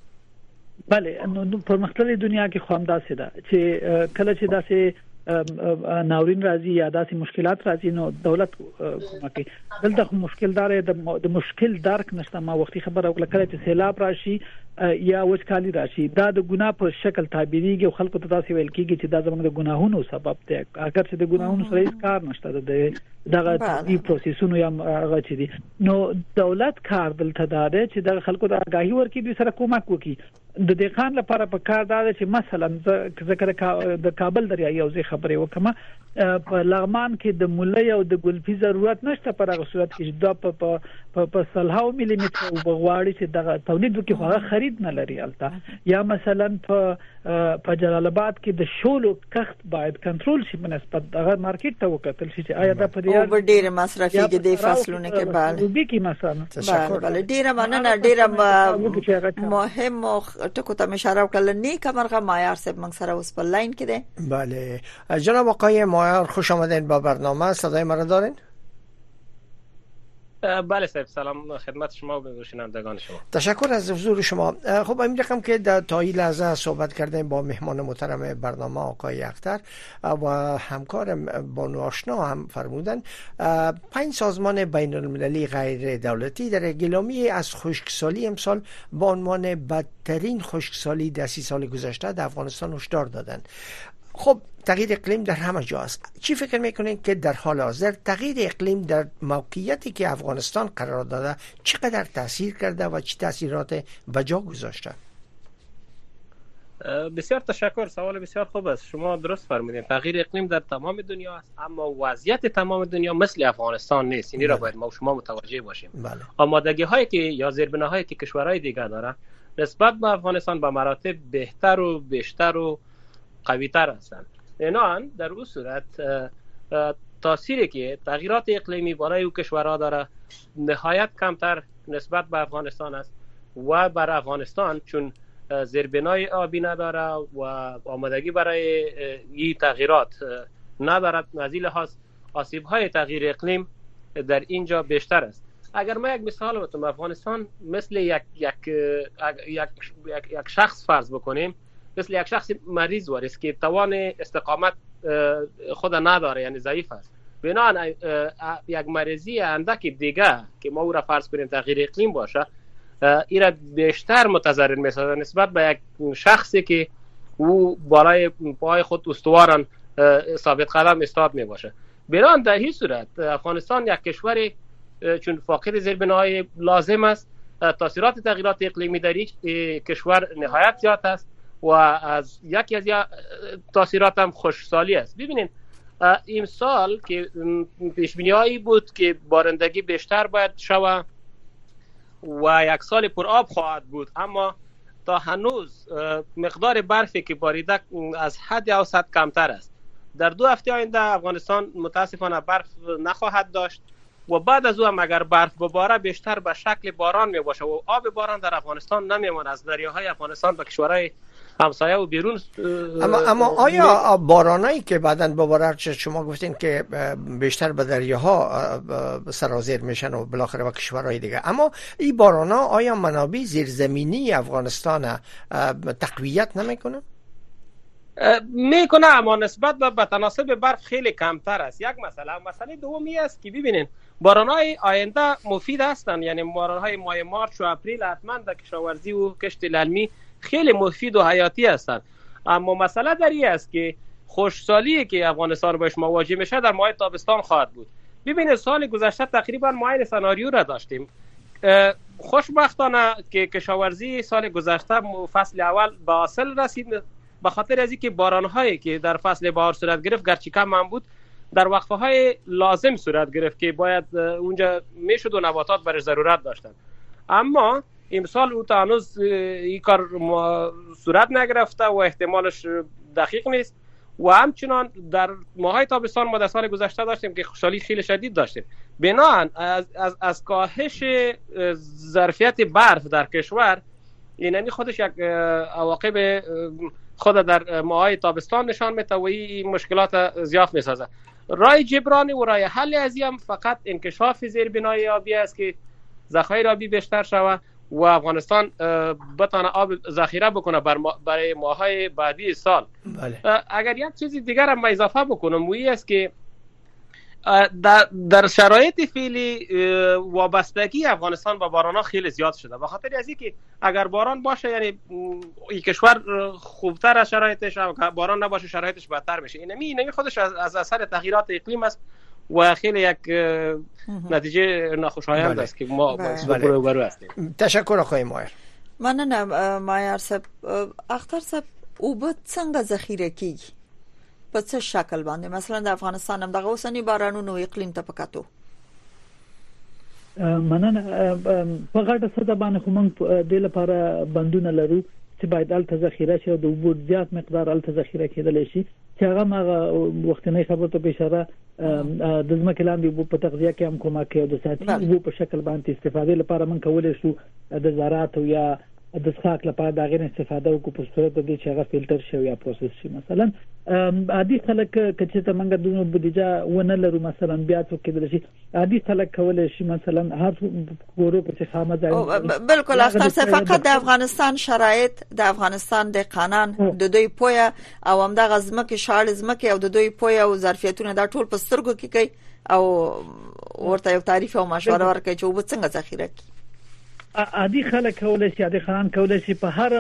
بله نو په مختلفه دنیا کې خو هم داسې ده چې کله چې داسې ناورین راځي یا داسې مشکلات راځي نو دولت کومه دلته مشکل دار د مشکل درک نشته. ما وختي خبره وکړه کله چې سیلاب راشي یا وچکالي راشي دا د ګناه په شکل تعبیریږي او خلکو ته داسې ویل کیږي چې دا زموږ د ګناهونو سبب دی، اگر چې د ګناهونو سره هیڅ کار نشته د دغه دې پروسیسونو یا هغه چې دي. نو دولت کار دلته دا دی چې د خلکو د آگاهی ورکړي دوی سره کومک وکړي. د دقیقاً لپاره په کار دا چې مثلا ذکر د کابل دریایي او زی خبرې وکم په لغمان کې د مولای او د ګلفي ضرورت نشته په هغه صورت کې دا په په سلهاو ملي متر او بغواړي چې دغه تولید وکړي خو هغه خرید نه لري البته. یا مثلا په په جلال آباد کې د شولو کښت باید کنټرول شي بنسبت دغه مارکیټ ته وکتل شي چې آیا دا په او ډېر مصرفي کې د فصلونو کې bale وبې کې مثلا bale ډېر مننه ډېر مهم ټکو ته اشاره وکړل. نیک مرغه مایار صاحب موږ سره اوس په لاین کې ده. بله جناب آقای مایار خوش آمدین با برنامه. صدای ما را دارین؟ بله صاحب سلام خدمت شما و شنوندگان شما. تشکر از حضور شما. خب این رقم که در تا این لحظه صحبت کردیم با مهمان محترم برنامه آقای اختر و همکار بانو آشنا هم فرمودن پنج سازمان بین المللی غیر دولتی در اعلامیه از خشکسالی امسال با عنوان بدترین خشکسالی در سی سال گذشته در افغانستان هشدار دادند. خب تغییر اقلیم در همه جا است. چی فکر میکنین که در حال حاضر تغییر اقلیم در موقعیتی که افغانستان قرار داده چقدر تاثیر کرده و چه تاثیرات بجا گذاشته؟ بسیار تشکر، سوال بسیار خوب است. شما درست فرمودین، تغییر اقلیم در تمام دنیا است، اما وضعیت تمام دنیا مثل افغانستان نیست. این را باید ما و شما متوجه باشیم. بله. آمادگی هایی که یا زیربناهایی که کشورهای دیگر دارن نسبت به افغانستان به مراتب بهتر و بیشتر و قوی‌تر هستند. اینان در اون صورت تاثیری که تغییرات اقلیمی برای او کشورها داره نهایت کمتر نسبت به افغانستان است و بر افغانستان چون زیربنای آبی نداره و آمادگی برای این تغییرات ندارد، از این لحاظ آسیب‌های تغییر اقلیم در اینجا بیشتر است. اگر ما یک مثال بزنم، افغانستان مثل یک یک یک یک, یک شخص فرض بکنیم، مثل یک شخص مریض وارست که توان استقامت خود نداره، یعنی ضعیف است. بنابراین یک مریضی اندک دیگه که ما او را فرض کنیم تغییر اقلیم باشه، این را بیشتر متضرر می‌سازد نسبت به یک شخصی که او بالای پای خود استوارن ثابت قدم استاد می باشه. بنابراین در این صورت افغانستان یک کشوری چون فاقد زیربناهای لازم است، تاثیرات تغییرات اقلیمی در این کشور نهایت زیاد است و از یکی از تاثیرات هم خشکسالی است. ببینید این سال که پیش‌بینی‌هایی بود که بارندگی بیشتر باید شود و یک سال پر آب خواهد بود، اما تا هنوز مقدار برفی که باریده از حد اوسط کمتر است. در دو هفته آینده افغانستان متاسفانه برف نخواهد داشت و بعد از او هم اگر برف بباره بیشتر به شکل باران می باشه و آب باران در افغانستان نمیمونه از دریاهای افغانستان به کشورهای همسایه و بیرون. اما اما آیا بارانایی که بعداً بباره شما گفتین که بیشتر به دریاها سرازیر میشن و بالاخره به کشورهای دیگه، اما این بارانا آیا منابع زیرزمینی افغانستان تقویت نمیکنه؟ میکنه، اما نسبت به تناسب برف خیلی کمتر است. یک مسئله مسئله دومی است که ببینین بارانهای آینده مفید هستند، یعنی بارانهای ماه مارچ و اپریل حتما در کشاورزی و کشت للمی خیلی مفید و حیاتی هستند. اما مسئله در این است که خشکسالی که افغانستان باش مواجه میشه در ماه تابستان خواهد بود. ببینید سال گذشته تقریبا ما این سناریو را داشتیم. خوشبختانه که کشاورزی سال گذشته فصل اول به حاصل رسید به خاطر از اینکه باران‌هایی که در فصل بهار صورت گرفت گرچه کم هم بود در وقفه‌های لازم صورت گرفت که باید اونجا میشد و نباتات برای ضرورت داشتن. اما امسال او تا هنوز این کار صورت نگرفته و احتمالش دقیق نیست و همچنان در ماهای تابستان ما در سال گذشته داشتیم که خشکسالی خیلی شدید داشتیم. بنابراین از از از کاهش ظرفیت برف در کشور اینانی خودش یک عواقب خود در ماهای تابستان نشان میده و این مشکلات زیاد میسازه. راه جبرانی و راه حل از این فقط انکشاف زیربنای آبی است که ذخایر آبی بیشتر شود و افغانستان بتونه آب ذخیره بکنه برای ماهای بعدی سال. بله. اگر یک چیزی دیگر هم اضافه بکنم و این است که در, در شرایط فعلی وابستگی افغانستان با باران خیلی زیاد شده، به خاطر از اینکه اگر باران باشه یعنی این کشور خوبتر از شرایطش، باران نباشه شرایطش بدتر میشه. اینمی اینمی خودش از, از اثر تغییرات اقلیم است و خیلی یک نتیجه ناخوشایند است که ما باعث روبرو هستیم. تشکر آقای مایر. مننه مایر صاحب. اختر صاحب او به څنګه ذخیره کیږي؟ په څه شکل باندې؟ مثلا د افغانستان هم دغه اوسنی بارانونو اقلیم ته پکاتو. مننه. په غاټه ساده باندې خو موږ د لپاره بندونه لرو چې باید الته ذخیره شي او د اوبو زیات مقدار الته ذخیره کېدلی شي چې هغه هغه وختنۍ خبرو ته په اشاره د ځمکې لاندې اوبو په تغذیه کې هم کومک کوي او د ساتي اوبو په شکل باندې استفاده لپاره موږ کولی شو د زراعت او یا د څښاک لپاره دا غیر استفاده وکړو په صورت د دې چې هغه فلټر شي یا پروسس شي. مثلا عادي خلک چې ته موږ دونه بودیجه ونه لرو مثلا بیا څه کېدل شي عادي خلک کولی شي مثلا هر ګورو په خامه ځای بالکل اختر صاحب فقط د افغانستان شرایط د افغانستان د قانون د دوی پویا او هم د غزمکه شاړ زمکه او د دوی پویا او ظرفیتونه دا ټول په سترګو کې کوي او ورته یو تعریف او مشوره ورکوي چې وب څنګه ذخیره کوي. عادي خلک کولای شي عادي خان کولای شي په هر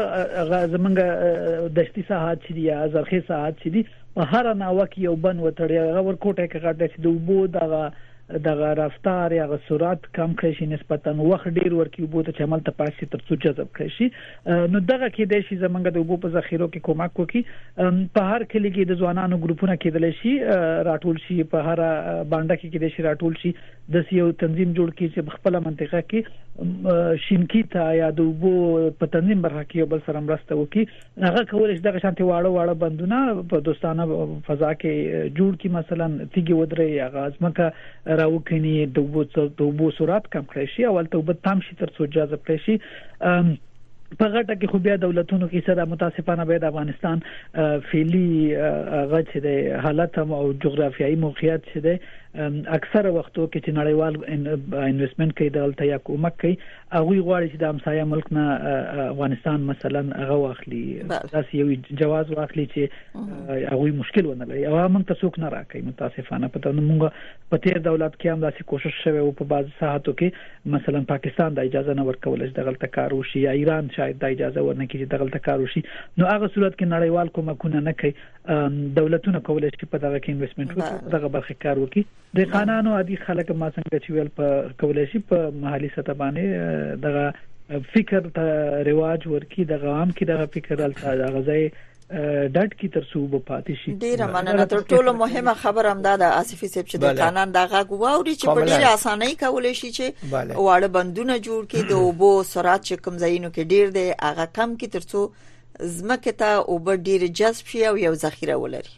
زمونږ دشتي ساحات چې دي یا زرخي ساحات چې دي په هر ناوه کې یو بن وتړي هغه ورکوټه کې غاټه چې د وبو دغه دغه رفتار یا سرعت کم کړي شي نسبتا وخت ډیر ورکی وبو ته عمل ته پاسي تر څو جذب کړي شي نو دغه کې د شي زمونږ د وبو په ذخیرو کې کومک کوي په هر کلی کې د ځوانانو ګروپونه کېدل شي راټول شي په هر باندې کې د شي راټول شي د یو تنظیم جوړ کړي چې خپل منطقه کې شینکی ته یا د وبو په تنظیم برخه کې بل سره مرسته وکړي هغه کولای شي دغه شانتي واړه واړه بندونه په دوستانه فضا کې جوړ کړي مثلا تیګي ودرې اغاز مکه راوکني د وبو د وبو سرعت کم کړی شي اول ته وبد تام شي تر څو جذب کړي شي په غټه کې خو بیا دولتونو کې سره متاسفانه به د افغانستان فعلی غچ د حالت او جغرافیایي موقعیت چې د اکثره وختو کې چې نړیوال انویسټمنت کوي دلته یا کومک کوي هغه غواړي چې د همسایه ملک نه افغانستان مثلا هغه واخلي تاسو یو جواز واخلي چې هغه مشکل ونه لري او موږ ته څوک نه راکړي متاسفانه په تاسو موږ په تیر دولت کې هم داسې کوشش شوی او په بعض ساحاتو کې مثلا پاکستان د اجازه نه ورکول چې دغه کار وشي یا ایران شاید د اجازه ورنکړي چې دغه کار وشي نو هغه صورت کې نړیوال کومکونه نه کوي دولتونه کولای شي په دغه کې انویسټمنت وکړي دغه برخه کار وکړي د قانونو عادي خلک ما څنګه چې ویل په کولای شي په محلي سطح باندې دغه فکر ته رواج ورکی دغه عام کې دغه فکر دغه ځای ډټ کی تر څو په پاتې شي ډیره مننه تر ټولو مهمه خبر هم دا آصفي صاحب چې د قانون دغه غواړي چې په ډیره اسانۍ کولای شي چې واړه بندونه جوړ کړي د وبو سرعت چې کم ځایونو کې ډیر دی هغه کم کی تر څو زمکه ته وب ډیر جذب شي او یو ذخیره ولري.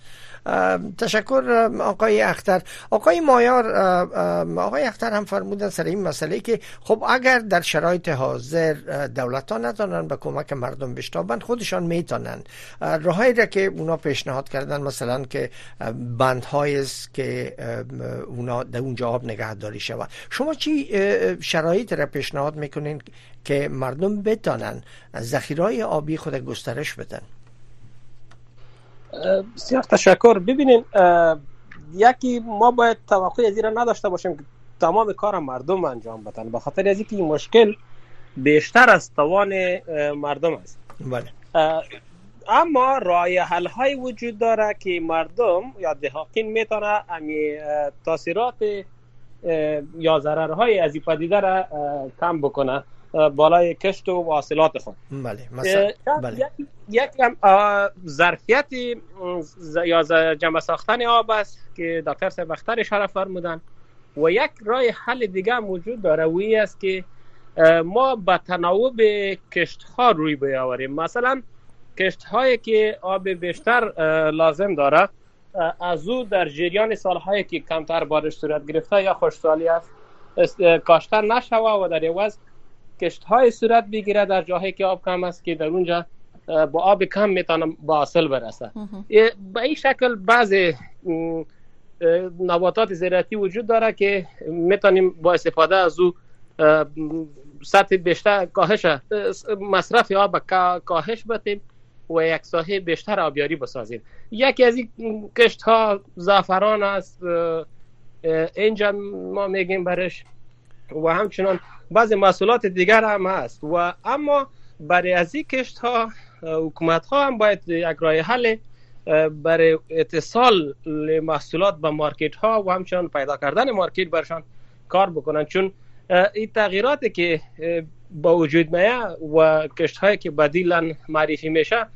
تشکر آقای اختر. آقای مایار، آقای اختر هم فرمودن سر این مسئله که خب اگر در شرایط حاضر دولت ها نتونن به کمک مردم بشتابند خودشان میتونن. راهایی را که اونا پیشنهاد کردن مثلا که بندهایی است که اونا در اونجا آب نگهداری شود. شما چی شرایط را پیشنهاد میکنین که مردم بتونن ذخیره‌های آبی خود گسترش بدن؟ بسیار تشکر. ببینین یکی ما باید توقع از این را نداشته باشیم که تمام کار مردم انجام بدن، به خاطر از اینکه این مشکل بیشتر از توان مردم است. بله. اما راه حل های وجود داره که مردم یا دهقین میتونه امی تاثیرات یا ضررهای از این پدیده را کم بکنه بالای کشت و حاصلات خود. بله مثلا بله. یک ظرفیت یا جمع ساختن آب است که دکتر صاحب اختر اشاره فرمودن و یک راه حل دیگه موجود داره و این است که ما به تناوب کشت ها روی بیاوریم. مثلا کشت هایی که آب بیشتر لازم داره از او در جریان سالهایی که کمتر بارش صورت گرفته یا خشکسالی است کاشته نشوه و در عوض کشت های صورت بگیره در جاهایی که آب کم است که در اونجا با آب کم میتونه با حاصل برسه. به این شکل بعضی نباتات زراعتی وجود داره که میتونیم با استفاده از او سطح بیشتر کاهش مصرف آب کاهش بدیم و یک ساحه بیشتر آبیاری بسازیم. یکی از این کشت ها زعفران است، اینجا ما میگیم برش، و همچنان بعضی محصولات دیگر هم هست. و اما برای از این کشت ها حکومت ها هم باید یک راه حل برای اتصال محصولات به مارکت ها و همچنان پیدا کردن مارکت برشان کار بکنن، چون این تغییراتی که با وجود میه و کشت هایی که بدیلا معرفی میشه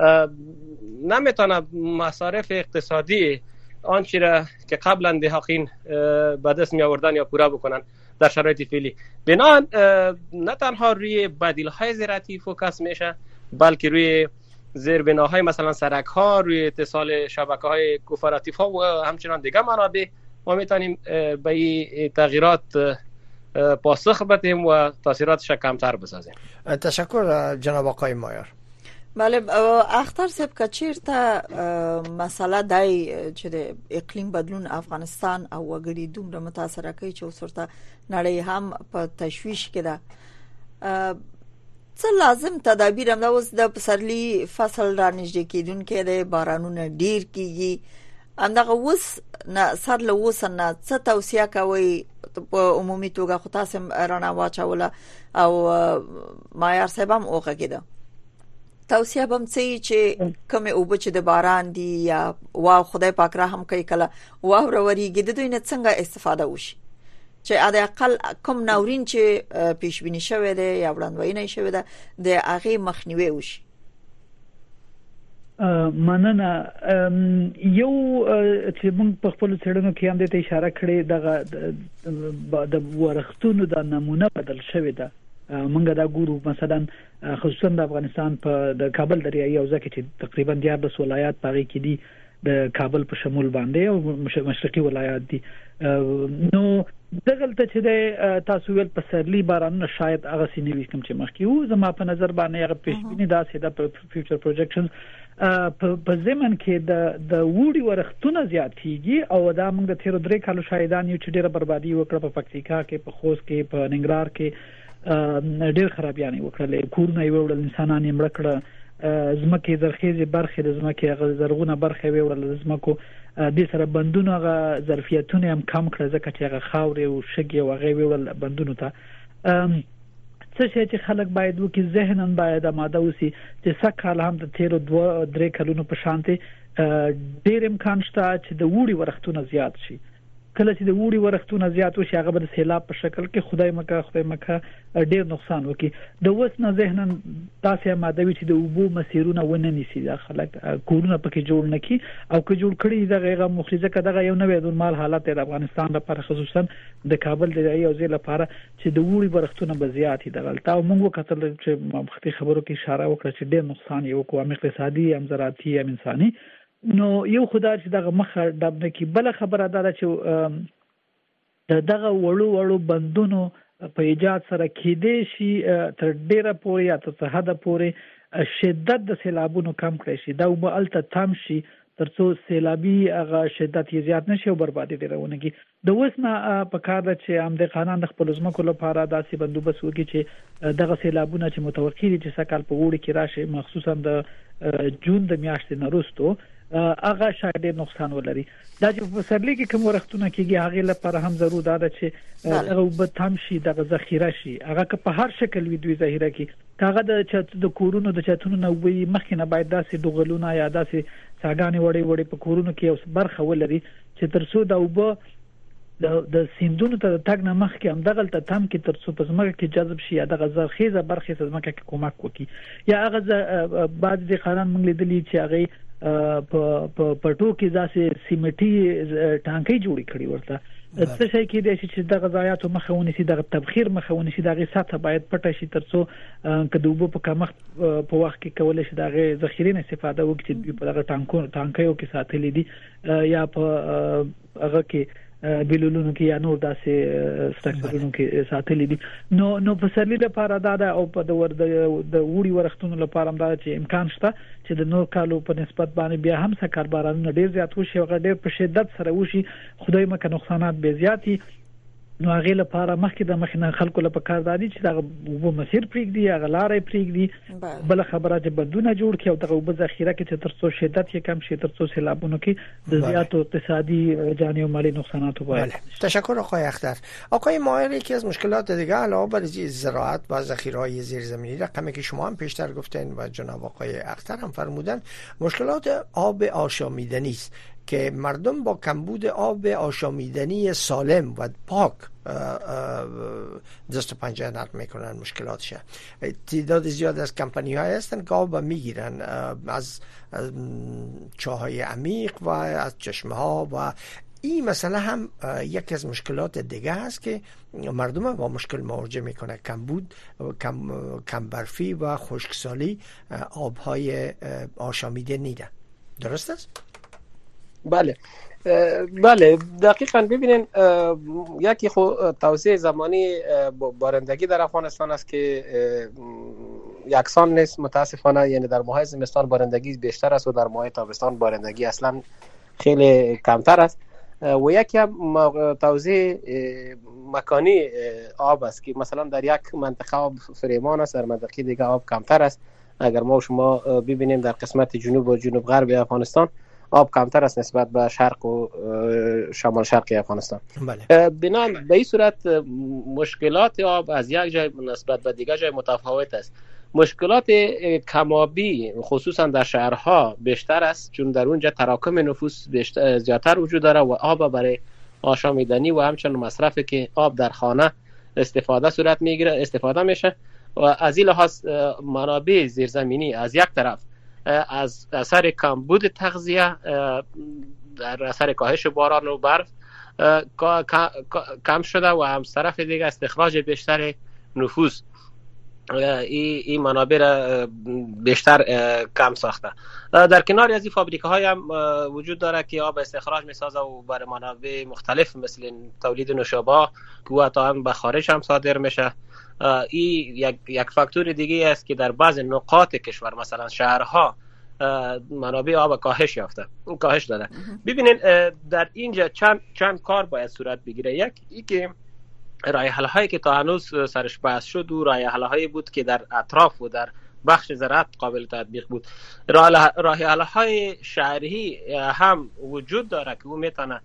نمیتونه مصارف اقتصادی آنچه را که قبلا دهقین به دست می آوردن یا پورا بکنن در شرایط فعلی. بنابراین نه تنها روی بدیل‌های زراعتی فوکس میشه بلکه روی زیربناهای مثلا سرک‌ها، روی اتصال شبکه‌های کوپراتیوها و همچنان دیگه منابع ما میتونیم به این تغییرات پاسخ بدیم و تاثیراتش کمتر بسازیم. تشکر جناب آقای مایار. بله اختر صاحب کچیرته مسله دای چې د اقلیم بدلون افغانستان او وګړي دومره متاثر کوي چې اوسورته نړۍ هم په تشویش کې ده. څه لازم تدابیر هم د اوس د پسرلی فصل را نږدې کېدونکې د بارانونو ډیر کیږي اندغه وس نه سر له وس نه څه توصیه کوي په عمومي توګه خو تاسو رڼا واچوله او معیار صاحب هم اوغه کېده توصیه بم چې کوم او بچ د باران دی یا واو خدای پاک رحم کوي کله واو وروریږي د دوی نه څنګه استفاده وشي چې اده اقل کوم ناورین چې پیش بینی شوی دی یا وړاندوینه شوی ده د هغه مخنیوي وشي مننه یو چې موږ په خپل څېړنو کې هم د اشاره کړې دغه د ورختونو د نمونه بدل شوی ده موږ دا ګورو مثلا خصوصا د افغانستان په د کابل دریایي حوزه کې چې تقریبا دیارلس ولایات پاره کې دي د کابل په شمول باندې او مشرقي ولایات دي نو دغلته چې د تاسو ول په سرلی باران شاید هغه سینوي کوم چې مخکې وو زما په نظر باندې هغه پیشبینی دا سیده په فیوچر پروجیکشنز په زمن کې د د وړي ورختونه زیاتېږي او دا موږ د تیر درې کالو شاهدان یو چې ډیره بربادي وکړه په پکتیکا کې په خوست کې په ننګرهار کې ډیر خرابیانې وکړلې کورونه یې وړل انسانان یې مړ کړه زمکه زرخیزه برخه د زمکه غ زرغونه برخه وړل زمکو د سره بندونو غ ظرفیتونه هم کم کړ ځکه چې هغه خاورې او شګي او غوي وړل بندونو ته څه چې خلک باید وکي ذهنن باید آماده وسی چې سکهال هم د تیر دوه درې کلونو په شانته ډیر امکان شته چې د وړي ورختونه زیات شي کله چې د وړي ورختونه زیات وشي هغه به د سیلاب په شکل کې خدای مکه خدای مکه ډیر نقصان وکي د وسنه ذهنن تاسو آماده وي چې د وبو مسیرونه ونه نیسي دا خلک کورونه پکې جوړ نکي او که جوړ کړي دا غیره مخرجه کده یو نوې نورمال حالت د افغانستان لپاره خصوصا د کابل د یو ځای لپاره چې د وړي ورختونه به زیات دي دغلته او موږ کتل چې مخکې خبرو کې اشاره وکړه چې ډیر نقصان یو کوم اقتصادي هم زراعتي هم انساني نو یو خدای چې دغه مخه د کی بل خبره ده چې دغه وړو وړو بندونو په ایجاد سره کېدې شي تر ډیره پورې یا تر حد پورې شدت د سیلابونو کم کړي شي دا به الته تم شي ترڅو سیلابي هغه شدت یې زیات نشي او بربادي ډیرونه کی د وسنه په کار ده چې هم د قانون د خپل ځمکو لپاره داسې بندوبست وکړي چې دغه سیلابونه چې متوقع دي چې سکهال په وړي کې راشي مخصوصا د جون د میاشتې نورستو هغه شاید نقصان ولري دا چې په سرلی کې کوم ورختونه کېږي هغه لپاره هم ضروري ده چې هغه وب تام شي د ذخیره شي هغه که په هر شکل وي دوی ذخیره کې هغه د چت د کورونو د چتونو نو وي مخکې نه باید داسې دوغلونه یا داسې ساګانې وړي وړي په کورونو کې اوس برخه ولري چې ترڅو دا وب د د سیندونو ته تګ نه مخکې هم دغلته تم کې ترڅو په زمکه کې جذب شي یا د ذخیره برخه ته زمکه کې کومک وکړي یا هغه بعض د قانون موږ لیدلی چې هغه په په پټو کې ځاسې سیمټي ټانکۍ جوړې کړې ورته څه شي کې د چې د غذایاتو مخاوني سي د تبخیر مخاوني سي د غساته باید پټه شي ترڅو کدوبو په کمخ په وخت کې کول شي د ذخیرې نه استفاده وکړي په دغه ټانکو ټانکیو کې ساتلې دي یا په هغه کې بلولونو کې یا نور داسې سټرکچرونو کې ساتلې دي نو نو په سرلی لپاره دا ده او په د ور د وړي ورختونو لپاره هم دا چې امکان شته چې د نور کالو په نسبت باندې بیا هم سکهال بارانونه ډیر زیات وشي او ډیر په شدت سره وشي خدای مکه نقصانات به زیاتی نو هغه لپاره مخکې د مخنه خلکو لپاره کار دادي چې دا وبو مسیر پریږدي هغه لارې پریږدي بل خبره چې بدونه جوړ کړي او دغه وبو ذخیره کې چې ترڅو شدت یې کم شي ترڅو سیلابونو کې د زیاتو اقتصادی جانی و مالی نقصانات وباید تشکر آقای اختر. آقای ماهر یکی از مشکلات دیگه علاوه بر زراعت و ذخیره‌های زیرزمینی رقمی که شما هم پیشتر گفتین و جناب آقای اختر هم فرمودن مشکلات آب آشامیدنی است که مردم با کمبود آب آشامیدنی سالم و پاک دست و پنجه نرم میکنن مشکلاتشه. تعداد زیاد از کمپانی های هستن که آب میگیرن از چاهای عمیق و از چشمه ها و این مسئله هم یکی از مشکلات دیگه هست که مردم با مشکل مواجه میکنه کمبود کم کم برفی و خشکسالی آبهای آشامیدنی ده. درست است؟ بله بله دقیقاً. ببینین یکی خو توسعه زمانی بارندگی در افغانستان است که یکسان نیست متاسفانه، یعنی در ماه زمستان بارندگی بیشتر است و در ماه تابستان بارندگی اصلا خیلی کمتر است و یکی هم توزیع مکانی آب است که مثلا در یک منطقه آب فریمان است، در منطقه دیگه آب کمتر است. اگر ما شما ببینیم در قسمت جنوب و جنوب غرب افغانستان آب کمتر است نسبت به شرق و شمال شرقی افغانستان. بله. بنابراین به این صورت مشکلات آب از یک جای نسبت به دیگر جای متفاوت است. مشکلات کمابی خصوصا در شهرها بیشتر است، چون در اونجا تراکم نفوس بیشتر زیادتر وجود داره و آب برای آشامیدنی و همچنین مصرفی که آب در خانه استفاده صورت میگیره استفاده میشه و از این لحاظ منابع زیرزمینی از یک طرف از اثر کمبود تغذیه در اثر کاهش باران و برف کم شده و هم طرف دیگه استخراج بیشتر نفوس این ای منابع را بیشتر کم ساخته. در کنار از این فابریکه هم وجود داره که آب استخراج میسازه و برای منابع مختلف مثل تولید نوشابه که تا هم به خارج هم صادر میشه. این یک یک فاکتور دیگه است که در بعض نقاط کشور مثلا شهرها منابع آب کاهش یافته کاهش داده. ببینید در اینجا چند چند کار باید صورت بگیره. یک ای که راه حل هایی که تا هنوز سرش بحث شد و راه حل هایی بود که در اطراف و در بخش زراعت قابل تطبیق بود. راه حل های شهری هم وجود داره که او میتونه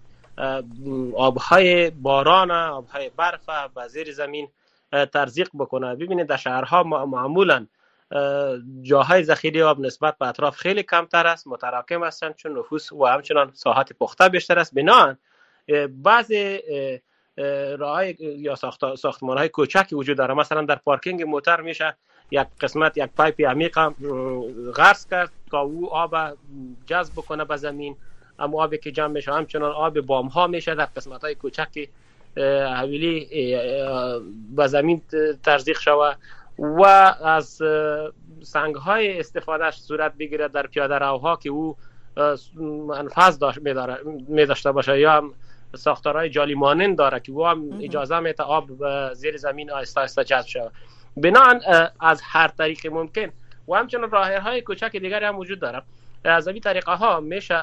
آبهای باران، آبهای برف به زیر زمین تزریق بکنه. ببینید در شهرها معمولا جاهای ذخیره آب نسبت به اطراف خیلی کمتر است، متراکم هستند چون نفوس و همچنان ساحت پخته بیشتر است. بنابراین بعضی راههای یا ساختمان های کوچکی وجود داره. مثلا در پارکینگ موتر میشه یک قسمت یک پایپ عمیق غرس کرد که او آب جذب بکنه به زمین. اما آبی که جمع میشه همچنان آب بام ها میشه در قسمت های کوچکی حویلی به زمین تزریق شود و از سنگ های استفاده صورت بگیره در پیاده روها که او منفذ داشت می داشته باشه یا هم ساختارهای جالی مانند داره که او هم اجازه میده آب زیر زمین آهسته آهسته جذب شود. بنابراین از هر طریق ممکن و همچنین راههای کوچک دیگری هم وجود داره. از این طریقه ها میشه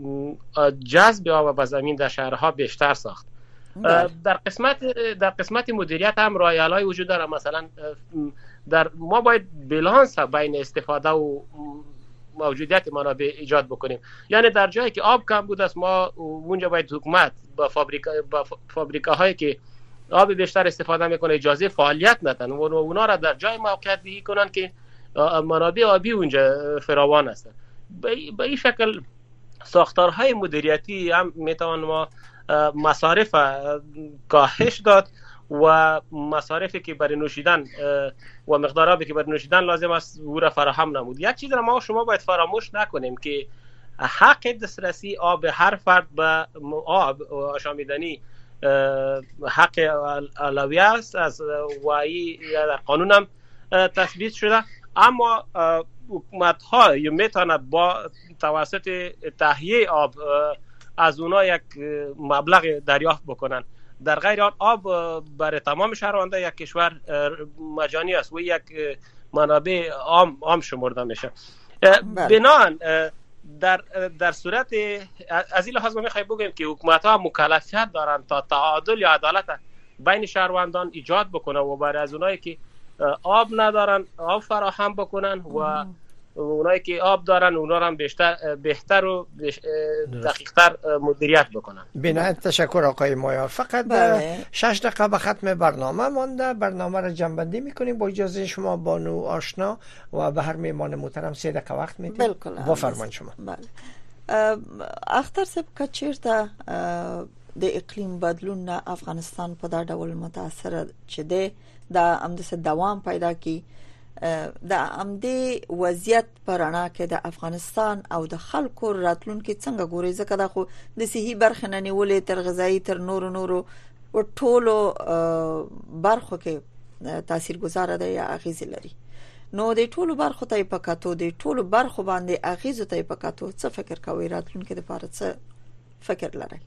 جذب آب به زمین در شهرها بیشتر ساخت. در قسمت در قسمت مدیریت هم راه‌حل‌های وجود داره. مثلا در ما باید بالانس بین استفاده و موجودیت منابع ایجاد بکنیم. یعنی در جایی که آب کم بود است ما اونجا باید حکومت با فابریکا با فابریکه هایی که آب بیشتر استفاده میکنه اجازه فعالیت ندن و اونا را در جای موقعیت دهی کنن که منابع آبی اونجا فراوان هستند. به این شکل ساختارهای مدیریتی هم میتوان ما مصارف کاهش داد و مصارفی که برای نوشیدن و مقدار آبی که برای نوشیدن لازم است او را فراهم نمود. یک چیز را ما شما باید فراموش نکنیم که حق دسترسی آب هر فرد به آب آشامیدنی حق علوی است از و این در قانون هم تثبیت شده. اما حکومت ها میتواند با توسط تهیه آب از اونا یک مبلغ دریافت بکنن. در غیر آن آب برای تمام شهروندان یک کشور مجانی است و یک منابع عام عام شمرده میشه. بنان در در صورت از این لحاظ ما میخوایم بگیم که حکومت ها مکلفیت دارن تا تعادل یا عدالت بین شهروندان ایجاد بکنن و برای از اونایی که آب ندارن آب فراهم بکنن و اونایی که آب دارن اونا هم بیشتر بهتر و دقیق‌تر مدیریت بکنن. بنایت تشکر آقای مایار. فقط بله. شش دقیقه به ختم برنامه مانده. برنامه را جمع‌بندی می‌کنیم با اجازه شما بانو آشنا و به هر مهمان محترم سه دقیقه وقت میدیم. با فرمان شما. بله. اختر صاحب کچیرته د اقلیم بدلون نه افغانستان په دا ډول متاثر چې ده د امدس دوام پیدا کی د امدې وضعیت پرانا کې د افغانستان او د خلکو راتلونکو څنګه ګوري ځکه دا خو د صحي برخه نه نیولې تر غذایی تر نور نورو او ټولو برخو کې تاثیرګذار دی یا اغیز لري. نو د ټولو برخو ته په کاتو د ټولو برخو باندې اغیز ته په کاتو څه فکر کوي راتلونکو د پاره څه فکر لري؟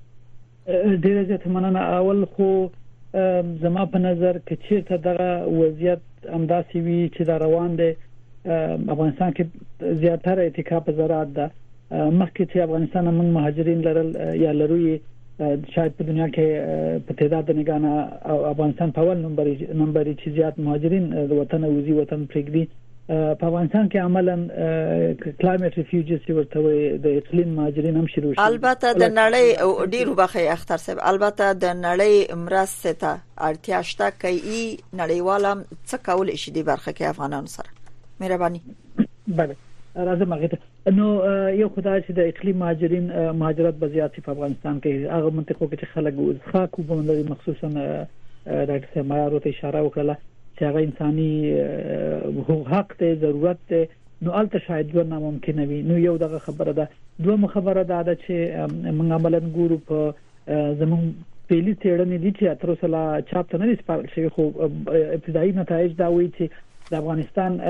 ډیره زیات مننه. اول خو زما په نظر کې چې دغه وضعیت امداسي وی چې دا روان دي افغانستان کې زیاتره اتکا په زراعت ده. مخکې چې افغانستان موږ مهاجرین لرل یا لروي شاید په دنیا کې په تعداد نگانه افغانستان په اول نمبر نمبر چې زیات مهاجرین د وطن وزي وطن پرېږدي په افغانستان کې عملاً کلایمټ ریفیوجیز چې ورته وي د اقلیم مهاجرین هم شروع شي. البته د نړۍ ډیرو بخي اختر صاحب البته د نړۍ مرسته ته اړتیا شته کوي نړیوال څه کول شي د برخه کې افغانانو سره مهرباني. بله راځم هغه ته. نو یو خدای چې د اقلیم مهاجرین مهاجرت به زیات په افغانستان کې هغه منطقو کې چې خلک خاک وبوندري مخصوصا ډاکټر سمار ورته اشاره وکړه چې هغه انساني حق ته ضرورت ته نو الته شاید ژوند ناممکن وي. نو یو دغه خبره ده. دوه خبره ده چې موږ عملاً ګورو په زمون پیلي څېړنې دي چې تر اوسه لا چاپ ته نه سپارل شوی خو ابتدایي نتایج دا وایي چې د افغانستان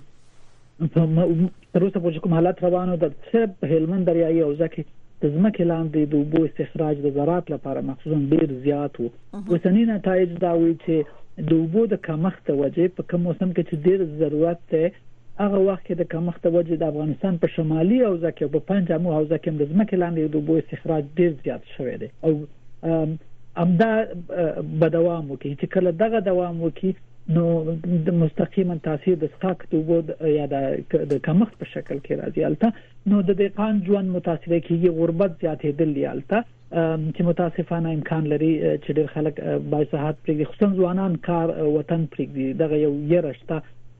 تر اوسه په کوم حالت روانو د صرف هلمند دریایي حوزه کې د ځمکې لاندې د اوبو استخراج د زراعت لپاره مخصوصا ډیر زیات وو. اوسنی نتایج دا وایي چې د اوبو د کمښت وجې په کوم موسم کې چې ډیر ضرورت ته هغه وخت کې د کمښت وجې د افغانستان په شمالي حوزه کې او په پنجابو حوزه کې د ځمکې لاندې د اوبو استخراج ډیر زیات شوی دی او امدا به دوام وکړي. چې کله دغه دوام وکړي نو د مستقیما تاثیر د سقاق د اوبو یا د کمښت په شکل کې راځي. البته نو د دهقان ژوند متاثر کیږي، غربت زیاتېدل دی البته چې متاسفانه امکان لري چې ډېر خلک باصحت پرېږدي، خصوصا ځوانان کار وطن پرېږدي. دغه یو یره شته.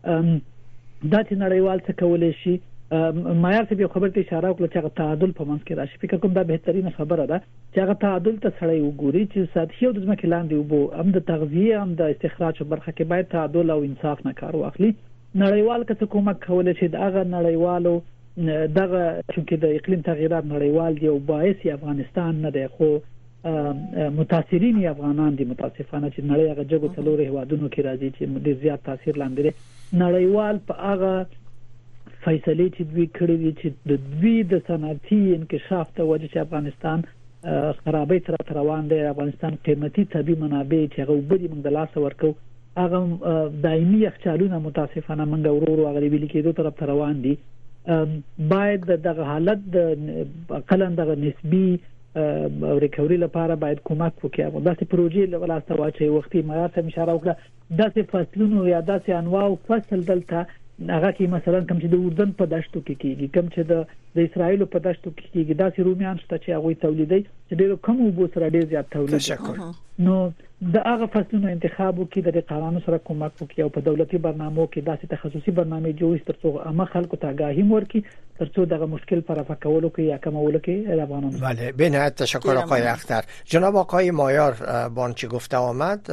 دا چې نړیوال څه کولی شي. معیار صاحب یو خبر ته اشاره وکړه چې هغه تعادل په منځ کې راشي. فکر کوم دا بهترینه خبره ده چې هغه تعادل ته سړی وګوري چې سطحي او د ځمکې لاندې اوبو هم د تغذیه هم د استخراج په برخه کې باید تعادل او انصاف نه کار واخلي. نړیوال که څه کومک کولی شي د هغه نړیوالو دغه چې د اقلیم تغییرات نړیوال دی او باعث افغانستان نه دی خو متاثرین افغانان دي متاسفانه چې نړۍ هغه جګو څلور هیوادونو کې راځي چې ډېر زیات تاثیر لاندې نړیوال په هغه فیصله چې دوی کړې دي چې د دوی د صنعتي انکشاف ته وجه چې افغانستان خرابې تر روان دی. افغانستان قیمتي طبي منابع چې هغه وبدي موږ د لاس ورکو هغه دایمي یخچالونه متاسفانه موږ ورو ورو هغه ویل کېدو طرف ته روان دي. باید دغه حالت د اقلن دغه نسبی ریکوري لپاره باید کومک وکړي. داسې پروژې لاسته واچي وختي معیار ته اشاره وکړه داسې فصلونو یا داسې انواع فصل دلته هغه کې مثلا کوم چې د اردن په دشتو کې کیږي، کوم چې د د اسرایل په دشتو کې کیږي، داسې رومیان شته چې هغه تولیدي چې ډېر کم اوبو سره ډېر زیات تولید. نو د هغه فصلونو انتخاب وکړي، د قانون سره کومک وکړي او په دولتي برنامو کې داسې تخصصي برنامې جوړ شي ترڅو عامه خلکو ته آگاهی ورکړي ترڅو دغه مشکل پر رفع کولو کې یا کمولو کې افغانان. بله بنهایت تشکر آقای اختر. جناب آقای مایار بانچه گفته آمد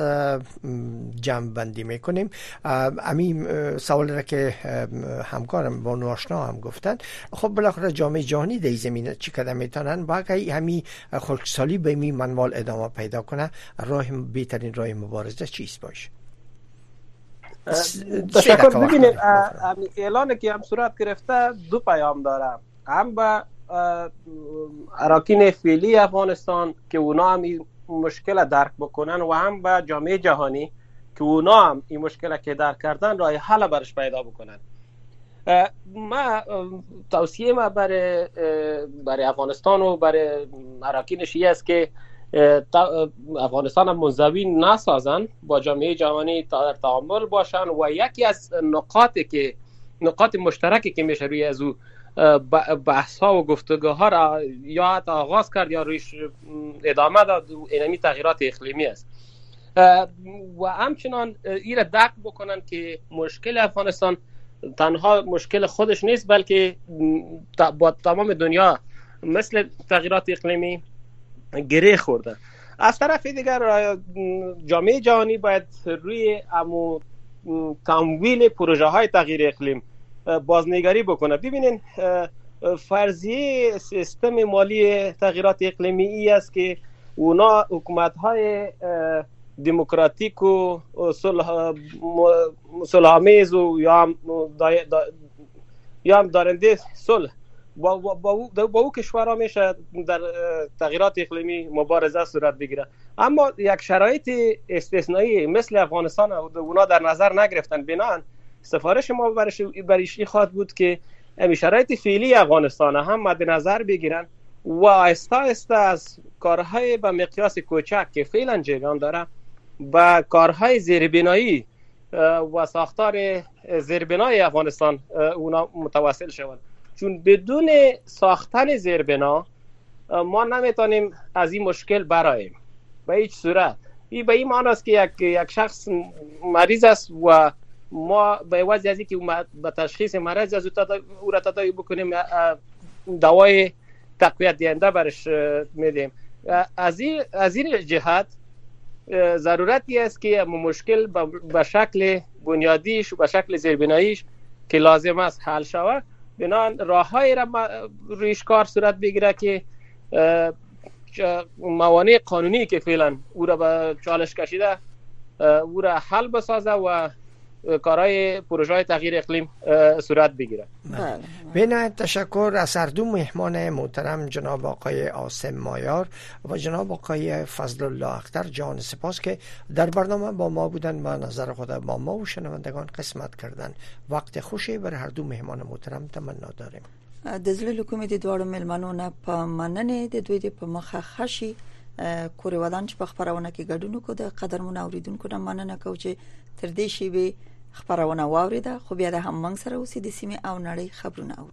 جمع بندی میکنیم. همین سوال را که همکارم بانو آشنا هم گفتن خب بالاخره جامعه جهانی در زمینه چی کده میتونن باقی همین خشکسالی به می منوال ادامه پیدا کنه راه بهترین راه مبارزه چیست باشه؟ تشکر. ببینید اعلان که هم صورت گرفته دو پیام داره، هم به اراکین فعلی افغانستان که اونا هم این مشکل درک بکنن و هم به جامعه جهانی که اونا هم این مشکل که درک کردن راه حل برش پیدا بکنن. ما توصیه ما برای برای افغانستان و برای اراکینش است که افغانستان هم منزوی نسازن، با جامعه جهانی در تعامل باشن و یکی از نقاطی که نقاط مشترکی که میشه روی از او بحث ها و گفتگوها ها را یا حتی آغاز کرد یا رویش ادامه داد اینمی تغییرات اقلیمی است و همچنان این را درک بکنن که مشکل افغانستان تنها مشکل خودش نیست بلکه با تمام دنیا مثل تغییرات اقلیمی گره خورده. از طرف دیگر جامعه جهانی باید روی امو تمویل پروژه های تغییر اقلیم بازنگری بکنه. ببینین فرضیه سیستم مالی تغییرات اقلیمی ای است که اونا حکومت های دموکراتیک و صلح‌آمیز و یا هم یا هم دارنده صلح با با او با او کشورها میشه در تغییرات اقلیمی مبارزه صورت بگیره. اما یک شرایط استثنایی مثل افغانستان اونا در نظر نگرفتن. بنان سفارش ما برش برش خواهد بود که این شرایط فعلی افغانستان هم مد نظر بگیرن و آهسته آهسته از کارهای به مقیاس کوچک که فعلا جریان داره با کارهای زیربنایی و ساختار زیربنای افغانستان اونا متوسل شوند. چون بدون ساختن زیربنا ما نمیتونیم از این مشکل براییم به هیچ صورت. این به این معنی است که یک یک شخص مریض است و ما به وجه از اینکه به تشخیص مرض از او را تداوی بکنیم دوای تقویت دهنده برش میدیم. از این از این جهت ضرورتی است که مشکل به شکل بنیادیش و به شکل زیربناییش که لازم است حل شود. بنابراین راه‌های را رویش کار صورت بگیره که موانع قانونی که فعلا او را به چالش کشیده او را حل بسازه و کارهای پروژه تغییر اقلیم صورت بگیره. بله. تشکر از هر دو مهمان محترم جناب آقای عاصم مایار و جناب آقای فضل الله اختر. جان سپاس که در برنامه با ما بودن و نظر خود با ما و شنوندگان قسمت کردن. وقت خوشی برای هر دو مهمان محترم تمنا داریم. د زړه له کومې د دواړو مېلمنو نه په مننې د دوی د په مخه خشي کورې ودان چې په خبرونه کې ګډون وکړو. د قدرمنو اوریدونکو نه مننه کوم چې تر دې شی به خبرونه واوریده. خو بیا د هم منګ سره اوسې د سیمه او نړۍ خبرونه اورو.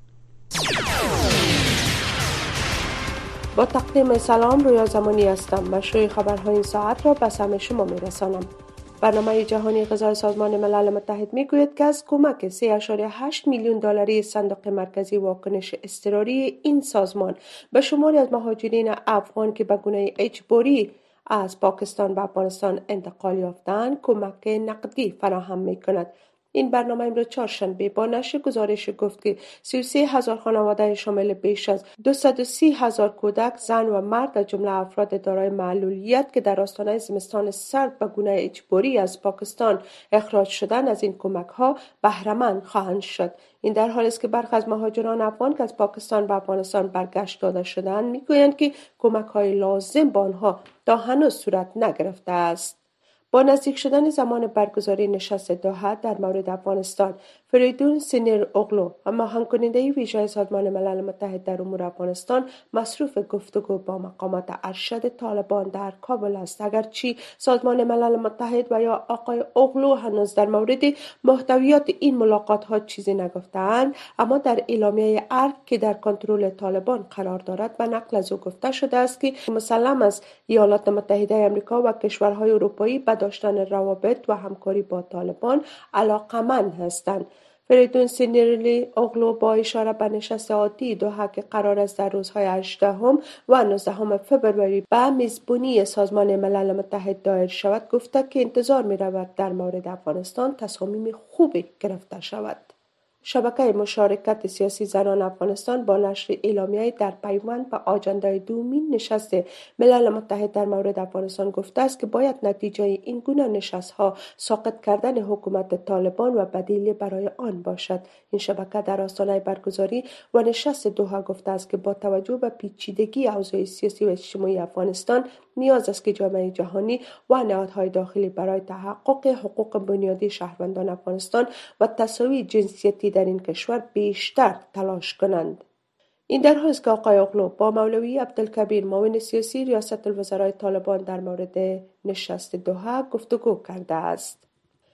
با تقدیم سلام، رویا زمانی هستم. مشروع خبرهای این ساعت را به سمع شما میرسانم. برنامه جهانی غذای سازمان ملل متحد میگوید که از کمک سه اشاره هشت میلیون دلاری صندوق مرکزی واکنش اضطراری این سازمان به شماری از مهاجرین افغان که به گونه اجباری از پاکستان به افغانستان انتقال یافتند کمک نقدی فراهم میکند. این برنامه امروز چهارشنبه با نشر گزارش گفت که سی و سه هزار خانواده شامل بیش از دویست و سی هزار کودک، زن و مرد از جمله افراد دارای معلولیت که در آستانه زمستان سرد به گونه اجباری از پاکستان اخراج شدند از این کمک ها بهره مند خواهند شد. این در حالی است که برخی از مهاجران افغان که از پاکستان به افغانستان برگشت داده شدند میگویند که کمک های لازم به آنها تا هنوز صورت نگرفته است. با نزدیک شدن زمان برگزاری نشست دوحه در مورد افغانستان، فریدون سینیر اغلو، هماهنگ کننده ویژه سازمان ملل متحد در امور افغانستان، مصروف گفتگو با مقامات ارشد طالبان در کابل است. اگرچه سازمان ملل متحد و یا آقای اغلو هنوز در مورد محتویات این ملاقات ها چیزی نگفتند، اما در اعلامیه ارگ که در کنترل طالبان قرار دارد و نقل از او گفته شده است که مسلم است ایالات متحده آمریکا و کشورهای اروپایی به داشتن روابط و همکاری با طالبان علاقمند هستند. فریدون سینیرلی اغلو با اشاره به نشست آتی دوحه که قرار است در روزهای هجدهم و نوزدهم فوریه به میزبانی سازمان ملل متحد دایر شود گفته که انتظار می رود در مورد افغانستان تصامیم خوبی گرفته شود. شبکه مشارکت سیاسی زنان افغانستان با نشر اعلامیه در پیوند به آجنده دومین نشست ملل متحد در مورد افغانستان گفته است که باید نتیجه این گونه نشست‌ها ساقط کردن حکومت طالبان و بدیلی برای آن باشد. این شبکه در آستانه برگزاری و نشست دوحه گفته است که با توجه به پیچیدگی اوضاع سیاسی و اجتماعی افغانستان نیاز است که جامعه جهانی و نهادهای داخلی برای تحقق حقوق بنیادی شهروندان افغانستان و تساوی جنسیتی در این کشور بیشتر تلاش کنند. این در حالی است که آقای اغلو با مولوی عبدالکبیر معاون سیاسی ریاست الوزرای طالبان در مورد نشست دوحه گفتگو کرده است.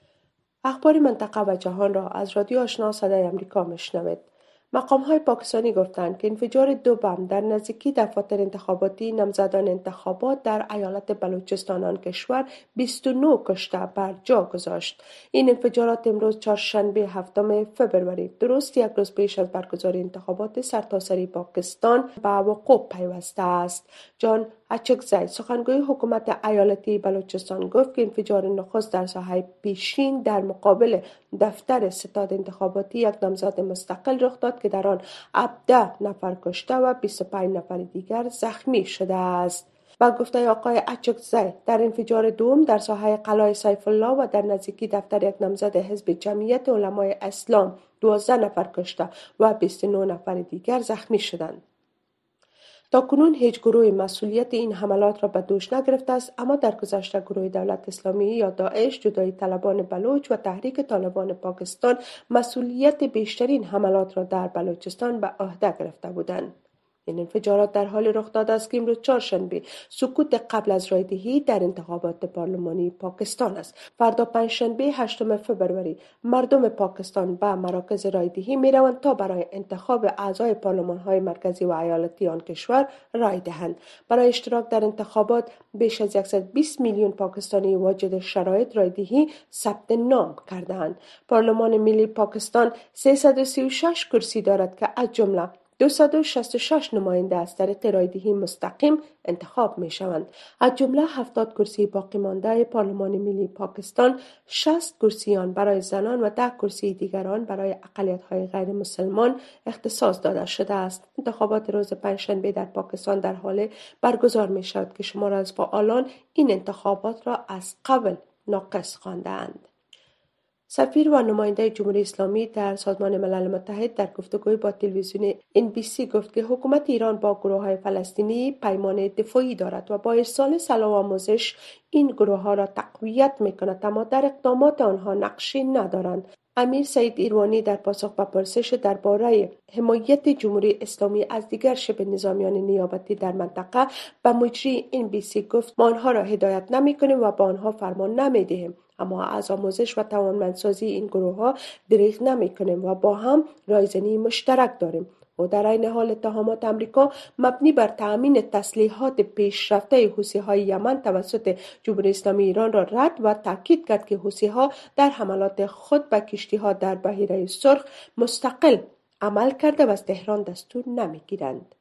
اخبار منطقه و جهان را از رادیو آشنا صدای آمریکا میشنوید. مقام‌های پاکستانی گفتند که انفجار دو بم در نزدیکی دفاتر انتخاباتی نامزدان انتخابات در ایالت بلوچستان آن کشور بیست و نه کشته بر جا گذاشت. این انفجارات امروز چهارشنبه هفتم فوریه درست یک روز پیش از برگزاری انتخابات سرتاسری پاکستان به وقوع پیوسته است. جان اچکزی سخنگوی حکومت ایالتی بلوچستان گفت که انفجار نخست در ساحه پیشین در مقابل دفتر ستاد انتخاباتی یک نامزد مستقل رخ داد که در آن هفده نفر کشته و بیست و پنج نفر دیگر زخمی شده است. با گفته آقای اچکزی در انفجار دوم در ساحه قلعه سیف الله و در نزدیکی دفتر یک نامزد حزب جمعیت علمای اسلام دوازده نفر کشته و بیست و نه نفر دیگر زخمی شدند. تا کنون هیچ گروه مسئولیت این حملات را به دوش نگرفته است، اما در گذشته گروه دولت اسلامی یا داعش، جدایی طلبان بلوچ و تحریک طالبان پاکستان مسئولیت بیشترین حملات را در بلوچستان به عهده گرفته بودند. این انفجارات در حال رخ داده است که امروز چهارشنبه سکوت قبل از رایدهی در انتخابات پارلمانی پاکستان است. فردا پنجشنبه هشتم فوریه مردم پاکستان به مراکز رایدهی می روند تا برای انتخاب اعضای پارلمان‌های مرکزی و ایالتی آن کشور رای دهند. برای اشتراک در انتخابات بیش از صد و بیست میلیون پاکستانی واجد شرایط رایدهی ثبت نام کرده‌اند. پارلمان ملی پاکستان سیصد و سی و شش کرسی دارد که از جمله دویست و شصت و شش نماینده از طریق رایدهی مستقیم انتخاب می شوند. از جمله هفتاد کرسی باقی مانده پارلمان ملی پاکستان، شصت کرسی آن برای زنان و ده کرسی دیگران برای اقلیت‌های غیر مسلمان اختصاص داده شده است. انتخابات روز پنجشنبه در پاکستان در حال برگزار می شود که شمار از فعالان این انتخابات را از قبل ناقص خواندند. سفیر و نماینده جمهوری اسلامی در سازمان ملل متحد در گفتگوی با تلویزیون ان بی سی گفت که حکومت ایران با گروه‌های فلسطینی پیمان دفاعی دارد و با ارسال سلاح و آموزش این گروه‌ها را تقویت می‌کند، اما در اقدامات آنها نقشی ندارند. امیر سعید ایروانی در پاسخ به پرسش درباره حمایت جمهوری اسلامی از دیگر شبه نظامیان نیابتی در منطقه به مجری ان بی سی گفت ما آنها را هدایت نمی‌کنیم و با آنها فرمان نمی‌دهیم، اما از آموزش و توانمندسازی این گروه‌ها دریغ نمی‌کنیم و با هم رایزنی مشترک داریم. و در این حال اتهامات آمریکا مبنی بر تأمین تسلیحات پیشرفته حوثی‌های یمن توسط جمهوری اسلامی ایران را رد و تاکید کرد که حوثی‌ها در حملات خود به کشتی‌ها در بحیره سرخ مستقل عمل کرده و از تهران دستور نمی‌گیرند.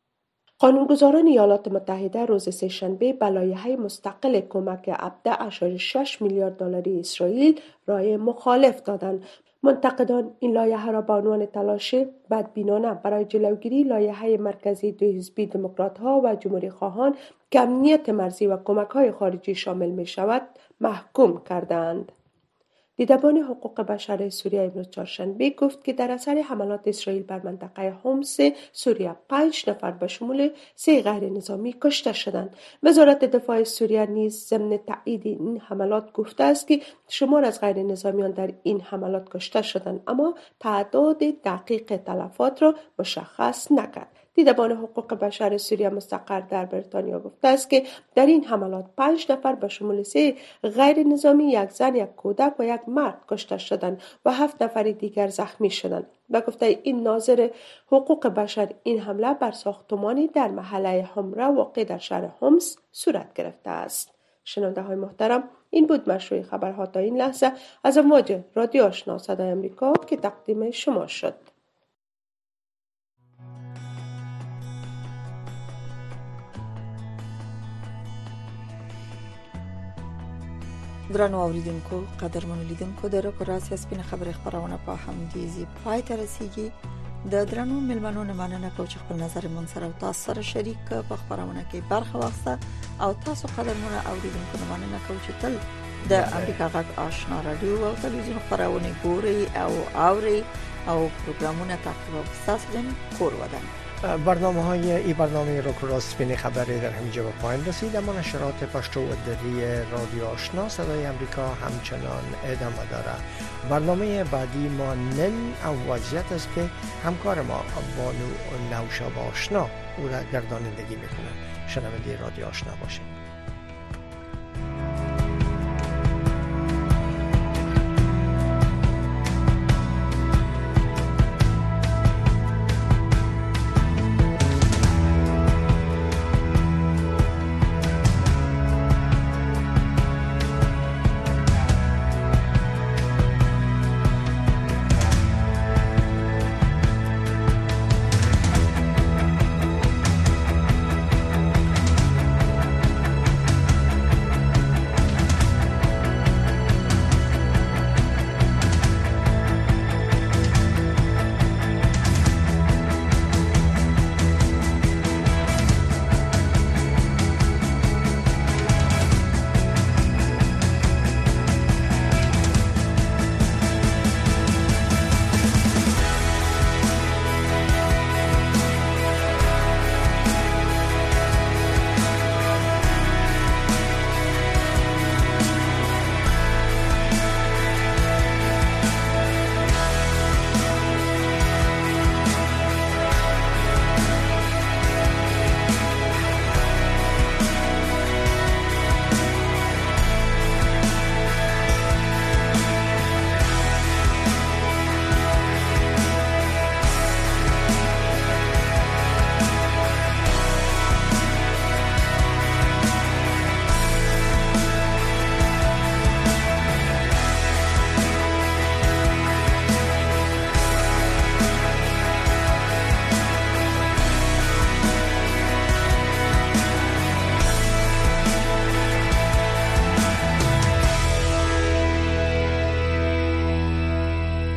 قانونگذاران ایالات متحده روز سه‌شنبه به لایحه مستقل کمک هفده ممیز شش میلیارد دلاری اسرائیل رای مخالف دادند. منتقدان این لایحه را به عنوان تلاش بدبینانه برای جلوگیری لایحه مرکزی دو حزبی دموکرات‌ها و جمهوری‌خواهان که امنیت مرزی و کمک‌های خارجی شامل می‌شود محکوم کردند. دیدبان حقوق بشر سوریه امروز چهارشنبه گفت که در اثر حملات اسرائیل بر منطقه حمص سوریه پنج نفر به شمول سه غیر نظامی کشته شدند. وزارت دفاع سوریه نیز ضمن تایید این حملات گفته است که شمار از غیر نظامیان در این حملات کشته شدند، اما تعداد دقیق تلفات را مشخص نکرد. دیدبان حقوق بشر سوریه مستقر در بریتانیا گفته است که در این حملات پنج نفر به شمول سه غیر نظامی، یک زن، یک کودک و یک مرد کشته شدند و هفت نفر دیگر زخمی شدند. به گفته این ناظر حقوق بشر این حمله بر ساختمانی در محله حمره واقع در شهر حمص صورت گرفته است. شنونده های محترم، این بود مشروع خبرها تا این لحظه از امواج رادیو آشنا صدای آمریکا که تقدیم شما شد. درنو اوریدونکو، قدرمنو لیدونکو، د راپوراسي سپین خبري خبرونه په همدې ځای پای ته رسیږي. د درنو ملمنو نه مننه کوم چې خپل نظر مون سره او تاسو سره شریک په خبرونه کې برخه واخیسته او تاسو قدرمنو اوریدونکو نه مننه کوم چې تل د امریکا غږ آشنا رادیو او تلویزیون خبرونه ګوري او اوري او پروګرامونه تعقیب سازن کور ودان. برنامه های ای برنامه روکراس سپین خبری در همینجا به پایان رسید، اما نشرات پشتو و دری رادیو آشنا صدای امریکا همچنان ادامه داره. برنامه بعدی ما نن او وضعیت است که همکار ما بانو نوشاب آشنا او را گردانندگی میکنه. شنونده رادیو آشنا باشید.